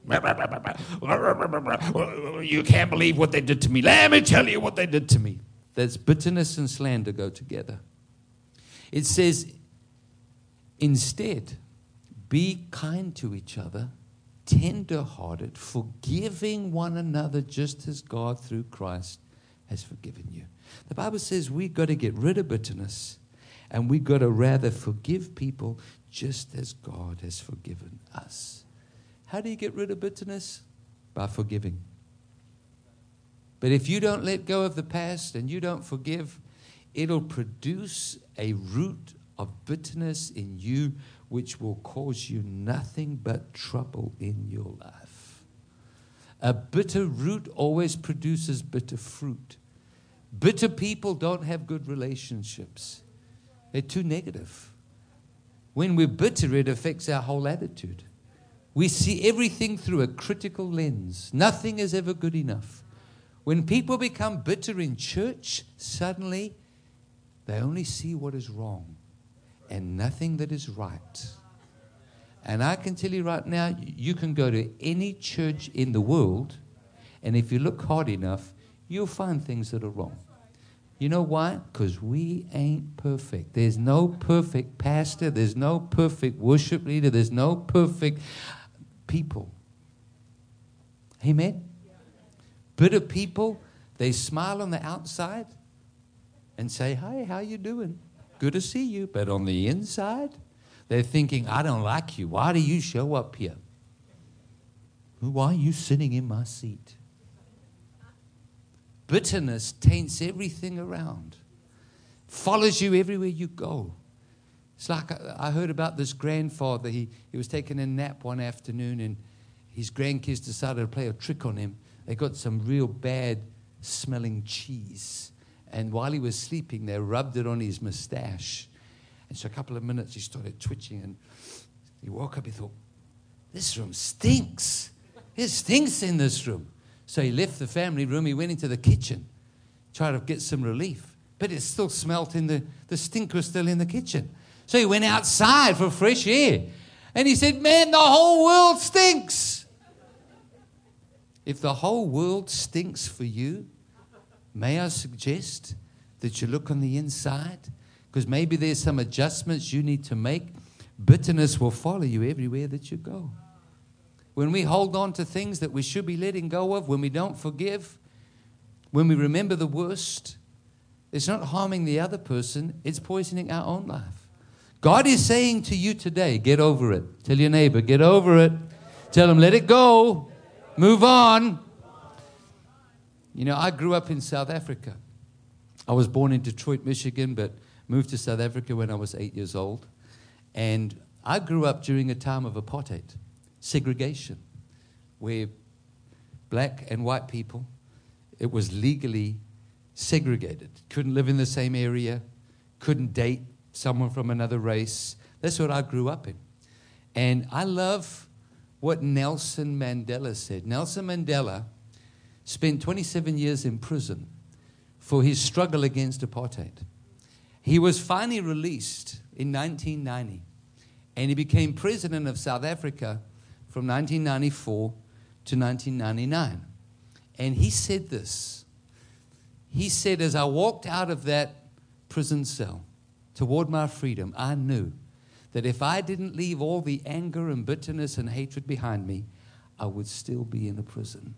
You can't believe what they did to me. Let me tell you what they did to me. That's bitterness and slander go together. It says, instead, be kind to each other, tender-hearted, forgiving one another just as God through Christ has forgiven you. The Bible says we've got to get rid of bitterness, and we've got to rather forgive people just as God has forgiven us. How do you get rid of bitterness? By forgiving. But if you don't let go of the past and you don't forgive, it'll produce a root of bitterness in you, which will cause you nothing but trouble in your life. A bitter root always produces bitter fruit. Bitter people don't have good relationships. They're too negative. When we're bitter, it affects our whole attitude. We see everything through a critical lens. Nothing is ever good enough. When people become bitter in church, suddenly they only see what is wrong and nothing that is right. And I can tell you right now, you can go to any church in the world, and if you look hard enough, you'll find things that are wrong. You know why? Because we ain't perfect. There's no perfect pastor. There's no perfect worship leader. There's no perfect people. Amen? Bitter people, they smile on the outside and say, hi, how you doing? Good to see you. But on the inside, they're thinking, I don't like you. Why do you show up here? Why are you sitting in my seat? Bitterness taints everything around. Follows you everywhere you go. It's like I heard about this grandfather. He was taking a nap one afternoon, and his grandkids decided to play a trick on him. They got some real bad smelling cheese. And while he was sleeping, they rubbed it on his mustache. And so a couple of minutes, he started twitching. And he woke up, he thought, this room stinks. It stinks in this room. So he left the family room. He went into the kitchen, tried to get some relief. But it still smelled the stink was still in the kitchen. So he went outside for fresh air. And he said, man, the whole world stinks. If the whole world stinks for you, may I suggest that you look on the inside? Because maybe there's some adjustments you need to make. Bitterness will follow you everywhere that you go. When we hold on to things that we should be letting go of, when we don't forgive, when we remember the worst, it's not harming the other person, it's poisoning our own life. God is saying to you today, get over it. Tell your neighbor, get over it. Tell them, let it go. Move on. You know, I grew up in South Africa. I was born in Detroit, Michigan, but moved to South Africa when I was 8 years old. And I grew up during a time of apartheid, segregation, where black and white people, it was legally segregated. Couldn't live in the same area, couldn't date someone from another race. That's what I grew up in. And I love what Nelson Mandela said. Nelson Mandela spent 27 years in prison for his struggle against apartheid. He was finally released in 1990, and he became president of South Africa from 1994 to 1999. And he said this. He said, as I walked out of that prison cell toward my freedom, I knew that if I didn't leave all the anger and bitterness and hatred behind me, I would still be in the prison.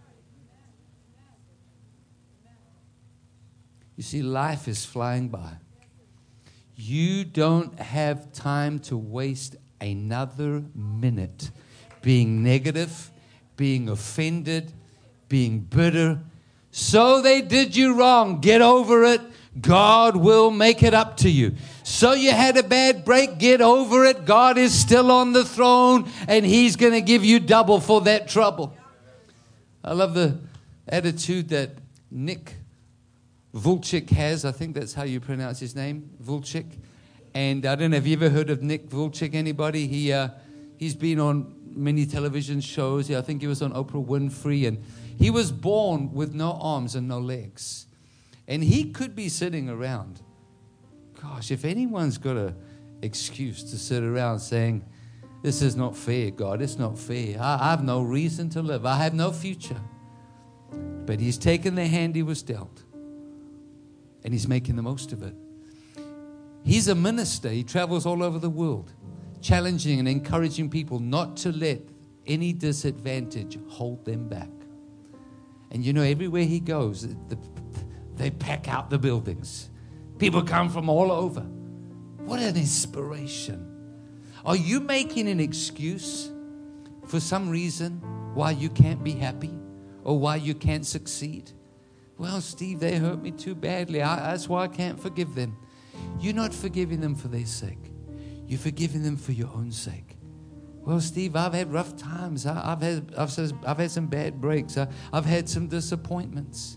You see, life is flying by. You don't have time to waste another minute being negative, being offended, being bitter. So they did you wrong. Get over it. God will make it up to you. So you had a bad break. Get over it. God is still on the throne, and He's going to give you double for that trouble. I love the attitude that Nick Vujicic has. I think that's how you pronounce his name, Vujicic. And I don't know, have you ever heard of Nick Vujicic? Anybody? He's been on many television shows. I think he was on Oprah Winfrey. And he was born with no arms and no legs. And he could be sitting around. Gosh, if anyone's got an excuse to sit around saying, this is not fair, God, it's not fair. I have no reason to live. I have no future. But he's taken the hand he was dealt. And he's making the most of it. He's a minister. He travels all over the world, challenging and encouraging people not to let any disadvantage hold them back. And you know, everywhere he goes, they pack out the buildings. People come from all over. What an inspiration. Are you making an excuse for some reason why you can't be happy or why you can't succeed? Well, Steve, they hurt me too badly. That's why I can't forgive them. You're not forgiving them for their sake. You're forgiving them for your own sake. Well, Steve, I've had rough times. I've had some bad breaks. I've had some disappointments.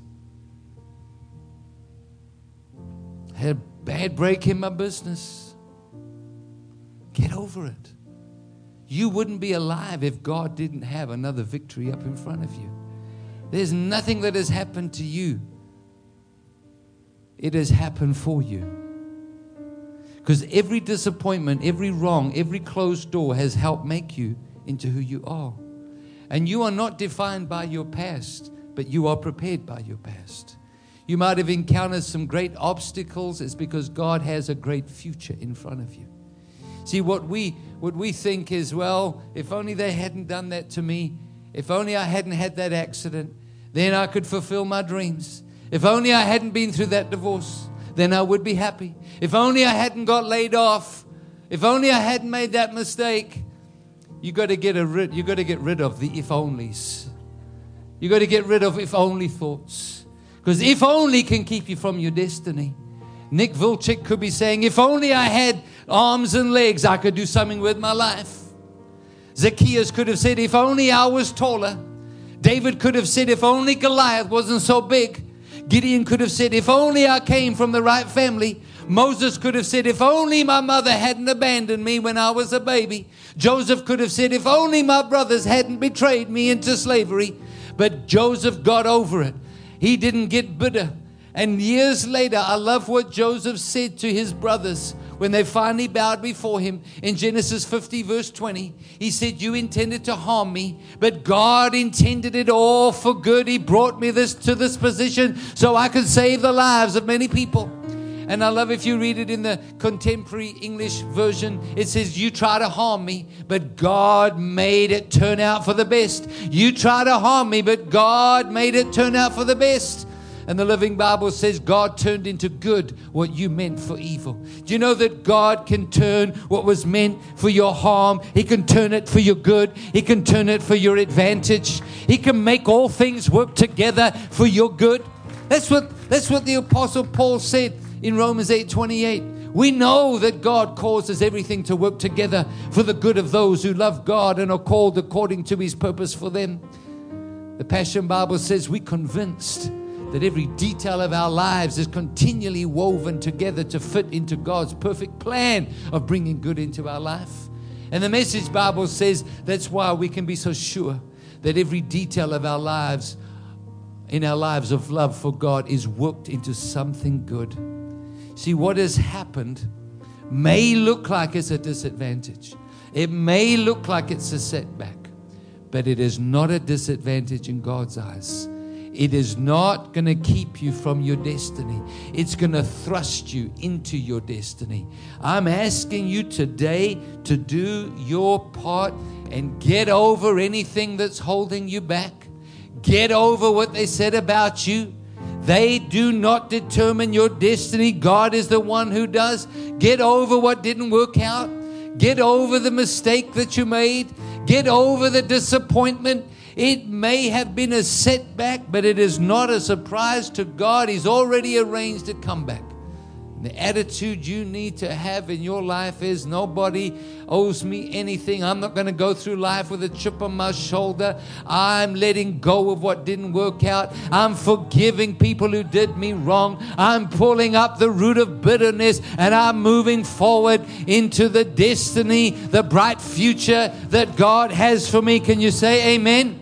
I had a bad break in my business. Get over it. You wouldn't be alive if God didn't have another victory up in front of you. There's nothing that has happened to you. It has happened for you. Because every disappointment, every wrong, every closed door has helped make you into who you are. And you are not defined by your past, but you are prepared by your past. You might have encountered some great obstacles. It's because God has a great future in front of you. See, what we think is, well, if only they hadn't done that to me, if only I hadn't had that accident, then I could fulfill my dreams. If only I hadn't been through that divorce, then I would be happy. If only I hadn't got laid off, if only I hadn't made that mistake. You got to get rid of the if onlys. You got to get rid of if only thoughts, because if only can keep you from your destiny. Nick Vujicic could be saying, if only I had arms and legs, I could do something with my life. Zacchaeus could have said, if only I was taller. David could have said, if only Goliath wasn't so big. Gideon could have said, if only I came from the right family. Moses could have said, if only my mother hadn't abandoned me when I was a baby. Joseph could have said, if only my brothers hadn't betrayed me into slavery. But Joseph got over it. He didn't get bitter. And years later, I love what Joseph said to his brothers when they finally bowed before him. In Genesis 50 verse 20, he said, you intended to harm me, but God intended it all for good. He brought me to this position so I could save the lives of many people. And I love, if you read it in the contemporary English version, it says, you try to harm me, but God made it turn out for the best. You try to harm me, but God made it turn out for the best. And the Living Bible says God turned into good what you meant for evil. Do you know that God can turn what was meant for your harm? He can turn it for your good. He can turn it for your advantage. He can make all things work together for your good. That's what the Apostle Paul said in Romans 8:28. We know that God causes everything to work together for the good of those who love God and are called according to His purpose for them. The Passion Bible says we're convinced that every detail of our lives is continually woven together to fit into God's perfect plan of bringing good into our life. And the Message Bible says that's why we can be so sure that every detail of our lives in our lives of love for God is worked into something good. See, what has happened may look like it's a disadvantage. It may look like it's a setback, but it is not a disadvantage in God's eyes. It is not going to keep you from your destiny. It's going to thrust you into your destiny. I'm asking you today to do your part and get over anything that's holding you back. Get over what they said about you. They do not determine your destiny. God is the one who does. Get over what didn't work out. Get over the mistake that you made. Get over the disappointment. It may have been a setback, but it is not a surprise to God. He's already arranged a comeback. The attitude you need to have in your life is nobody owes me anything. I'm not going to go through life with a chip on my shoulder. I'm letting go of what didn't work out. I'm forgiving people who did me wrong. I'm pulling up the root of bitterness, and I'm moving forward into the destiny, the bright future that God has for me. Can you say amen?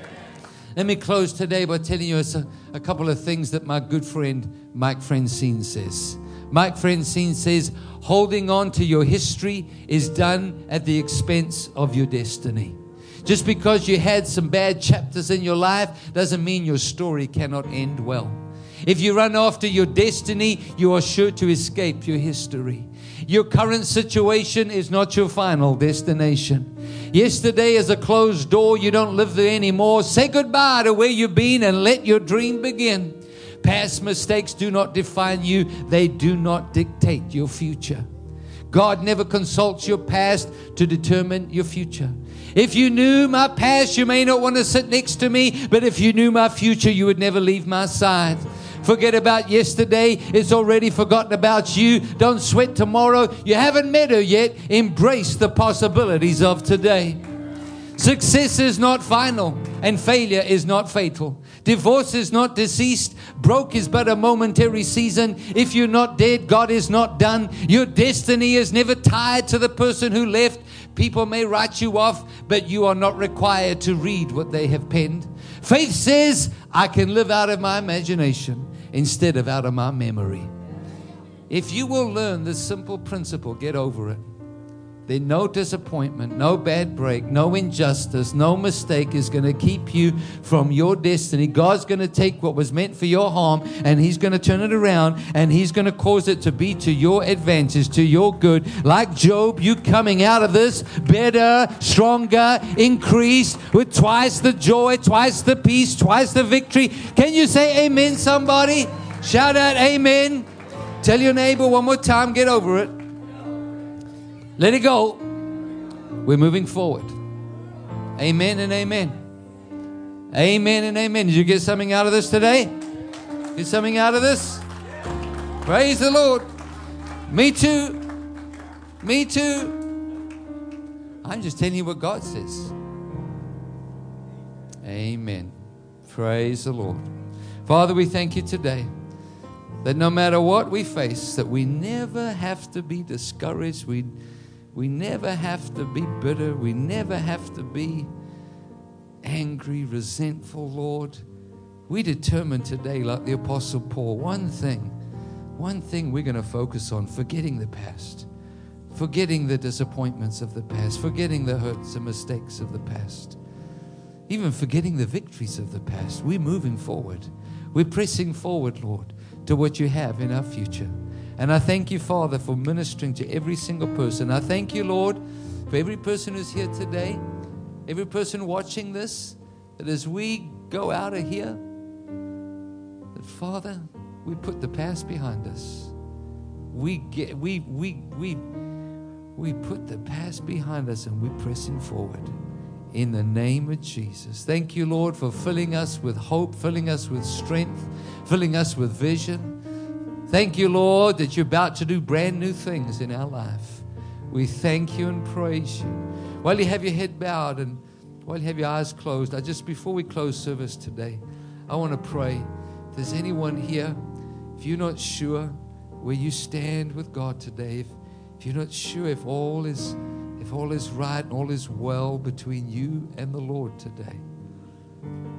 Let me close today by telling you a couple of things that my good friend Mike Francine says. Mike Francine says, holding on to your history is done at the expense of your destiny. Just because you had some bad chapters in your life doesn't mean your story cannot end well. If you run after your destiny, you are sure to escape your history. Your current situation is not your final destination. Yesterday is a closed door. You don't live there anymore. Say goodbye to where you've been and let your dream begin. Past mistakes do not define you. They do not dictate your future. God never consults your past to determine your future. If you knew my past, you may not want to sit next to me, but if you knew my future, you would never leave my side. Forget about yesterday. It's already forgotten about you. Don't sweat tomorrow. You haven't met her yet. Embrace the possibilities of today. Success is not final, and failure is not fatal. Divorce is not deceased. Broke is but a momentary season. If you're not dead, God is not done. Your destiny is never tied to the person who left. People may write you off, but you are not required to read what they have penned. Faith says, I can live out of my imagination instead of out of my memory. If you will learn this simple principle, get over it. Then no disappointment, no bad break, no injustice, no mistake is going to keep you from your destiny. God's going to take what was meant for your harm and He's going to turn it around and He's going to cause it to be to your advantage, to your good. Like Job, you coming out of this better, stronger, increased with twice the joy, twice the peace, twice the victory. Can you say amen, somebody? Shout out amen. Tell your neighbor one more time, get over it. Let it go. We're moving forward. Amen and amen. Amen and amen. Did you get something out of this today? Get something out of this? Praise the Lord. Me too. Me too. I'm just telling you what God says. Amen. Praise the Lord. Father, we thank you today that no matter what we face, that we never have to be discouraged. We never have to be bitter. We never have to be angry, resentful, Lord. We determine today, like the Apostle Paul, one thing we're going to focus on, forgetting the past, forgetting the disappointments of the past, forgetting the hurts and mistakes of the past, even forgetting the victories of the past. We're moving forward. We're pressing forward, Lord, to what you have in our future. And I thank you, Father, for ministering to every single person. I thank you, Lord, for every person who's here today, every person watching this, that as we go out of here, that, Father, we put the past behind us. We put the past behind us and we're pressing forward. In the name of Jesus. Thank you, Lord, for filling us with hope, filling us with strength, filling us with vision. Thank you, Lord, that you're about to do brand new things in our life. We thank you and praise you. While you have your head bowed and while you have your eyes closed, before we close service today, I want to pray. If there's anyone here, if you're not sure where you stand with God today, if you're not sure if all is right and all is well between you and the Lord today, let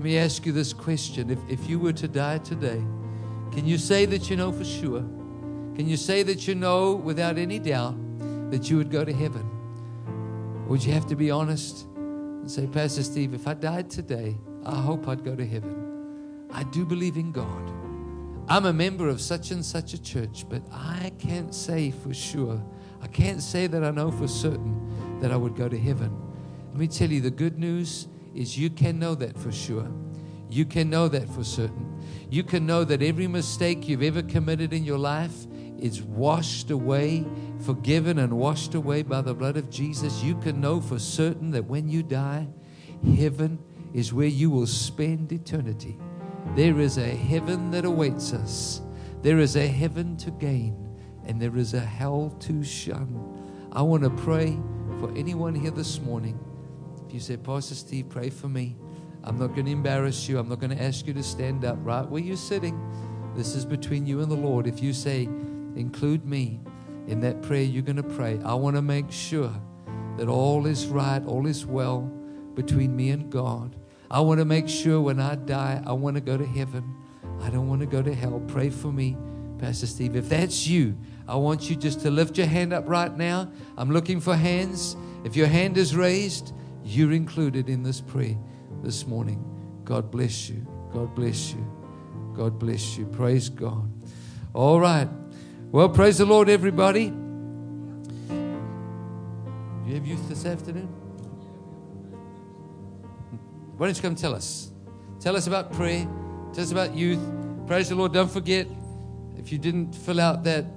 me ask you this question. If you were to die today, can you say that you know for sure? Can you say that you know without any doubt that you would go to heaven? Or would you have to be honest and say, Pastor Steve, if I died today, I hope I'd go to heaven. I do believe in God. I'm a member of such and such a church, but I can't say for sure. I can't say that I know for certain that I would go to heaven. Let me tell you, the good news is you can know that for sure. You can know that for certain. You can know that every mistake you've ever committed in your life is washed away, forgiven and washed away by the blood of Jesus. You can know for certain that when you die, heaven is where you will spend eternity. There is a heaven that awaits us. There is a heaven to gain, and there is a hell to shun. I want to pray for anyone here this morning. If you say, Pastor Steve, pray for me. I'm not going to embarrass you. I'm not going to ask you to stand up right where you're sitting. This is between you and the Lord. If you say, include me in that prayer you're going to pray, I want to make sure that all is right, all is well between me and God. I want to make sure when I die, I want to go to heaven. I don't want to go to hell. Pray for me, Pastor Steve. If that's you, I want you just to lift your hand up right now. I'm looking for hands. If your hand is raised, you're included in this prayer this morning. God bless you. God bless you. God bless you. Praise God. All right. Well, praise the Lord, everybody. Do you have youth this afternoon? Why don't you come tell us? Tell us about prayer. Tell us about youth. Praise the Lord. Don't forget, if you didn't fill out that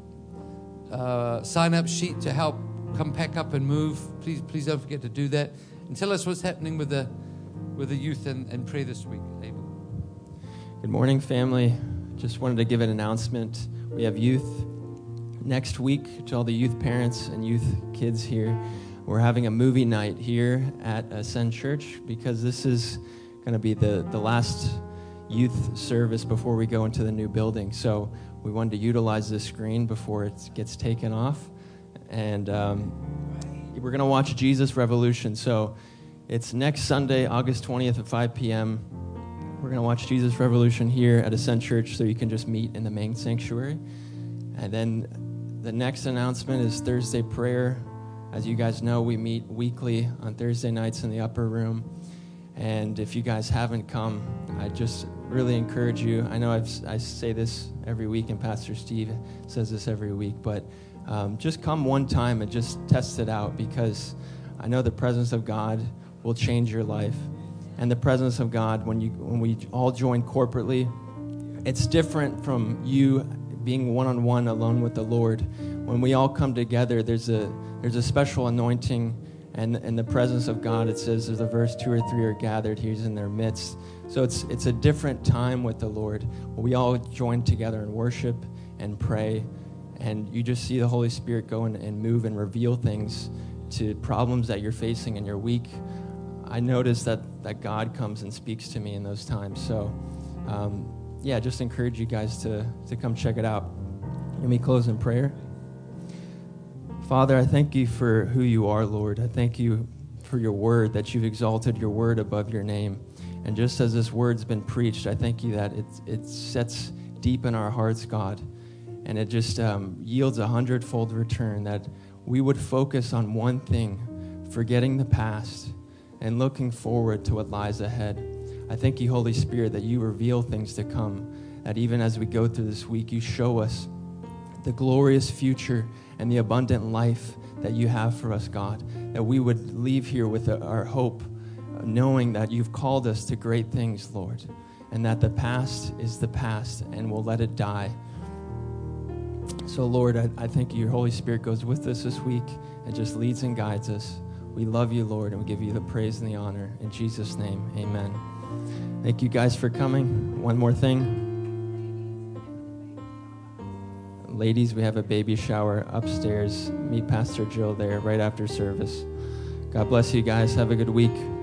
sign-up sheet to help come pack up and move, please don't forget to do that. And tell us what's happening with the youth and prayer this week. Abel. Good morning, family. Just wanted to give an announcement. We have youth next week. To all the youth parents and youth kids here, we're having a movie night here at Ascend Church because this is going to be the last youth service before we go into the new building. So we wanted to utilize this screen before it gets taken off. And we're going to watch Jesus Revolution. So it's next Sunday, August 20th at 5 p.m. We're going to watch Jesus Revolution here at Ascend Church so you can just meet in the main sanctuary. And then the next announcement is Thursday prayer. As you guys know, we meet weekly on Thursday nights in the upper room. And if you guys haven't come, I just really encourage you. I know I say this every week, and Pastor Steve says this every week, but just come one time and just test it out, because I know the presence of God will change your life. And the presence of God, when we all join corporately, it's different from you being one-on-one alone with the Lord. When we all come together, there's a special anointing and the presence of God. It says there's a verse, 2 or 3 are gathered, He's in their midst. So it's a different time with the Lord. We all join together and worship and pray, and you just see the Holy Spirit go and move and reveal things to problems that you're facing in your week. I notice that God comes and speaks to me in those times. So, just encourage you guys to come check it out. Let me close in prayer. Father, I thank you for who you are, Lord. I thank you for your word, that you've exalted your word above your name. And just as this word's been preached, I thank you that it sets deep in our hearts, God, and it just yields 100-fold return, that we would focus on one thing, forgetting the past and looking forward to what lies ahead. I thank you, Holy Spirit, that you reveal things to come, that even as we go through this week, you show us the glorious future and the abundant life that you have for us, God, that we would leave here with our hope, knowing that you've called us to great things, Lord, and that the past is the past and we'll let it die. So, Lord, I thank you. Your Holy Spirit goes with us this week and just leads and guides us. We love you, Lord, and we give you the praise and the honor. In Jesus' name, amen. Thank you guys for coming. One more thing. Ladies, we have a baby shower upstairs. Meet Pastor Jill there right after service. God bless you guys. Have a good week.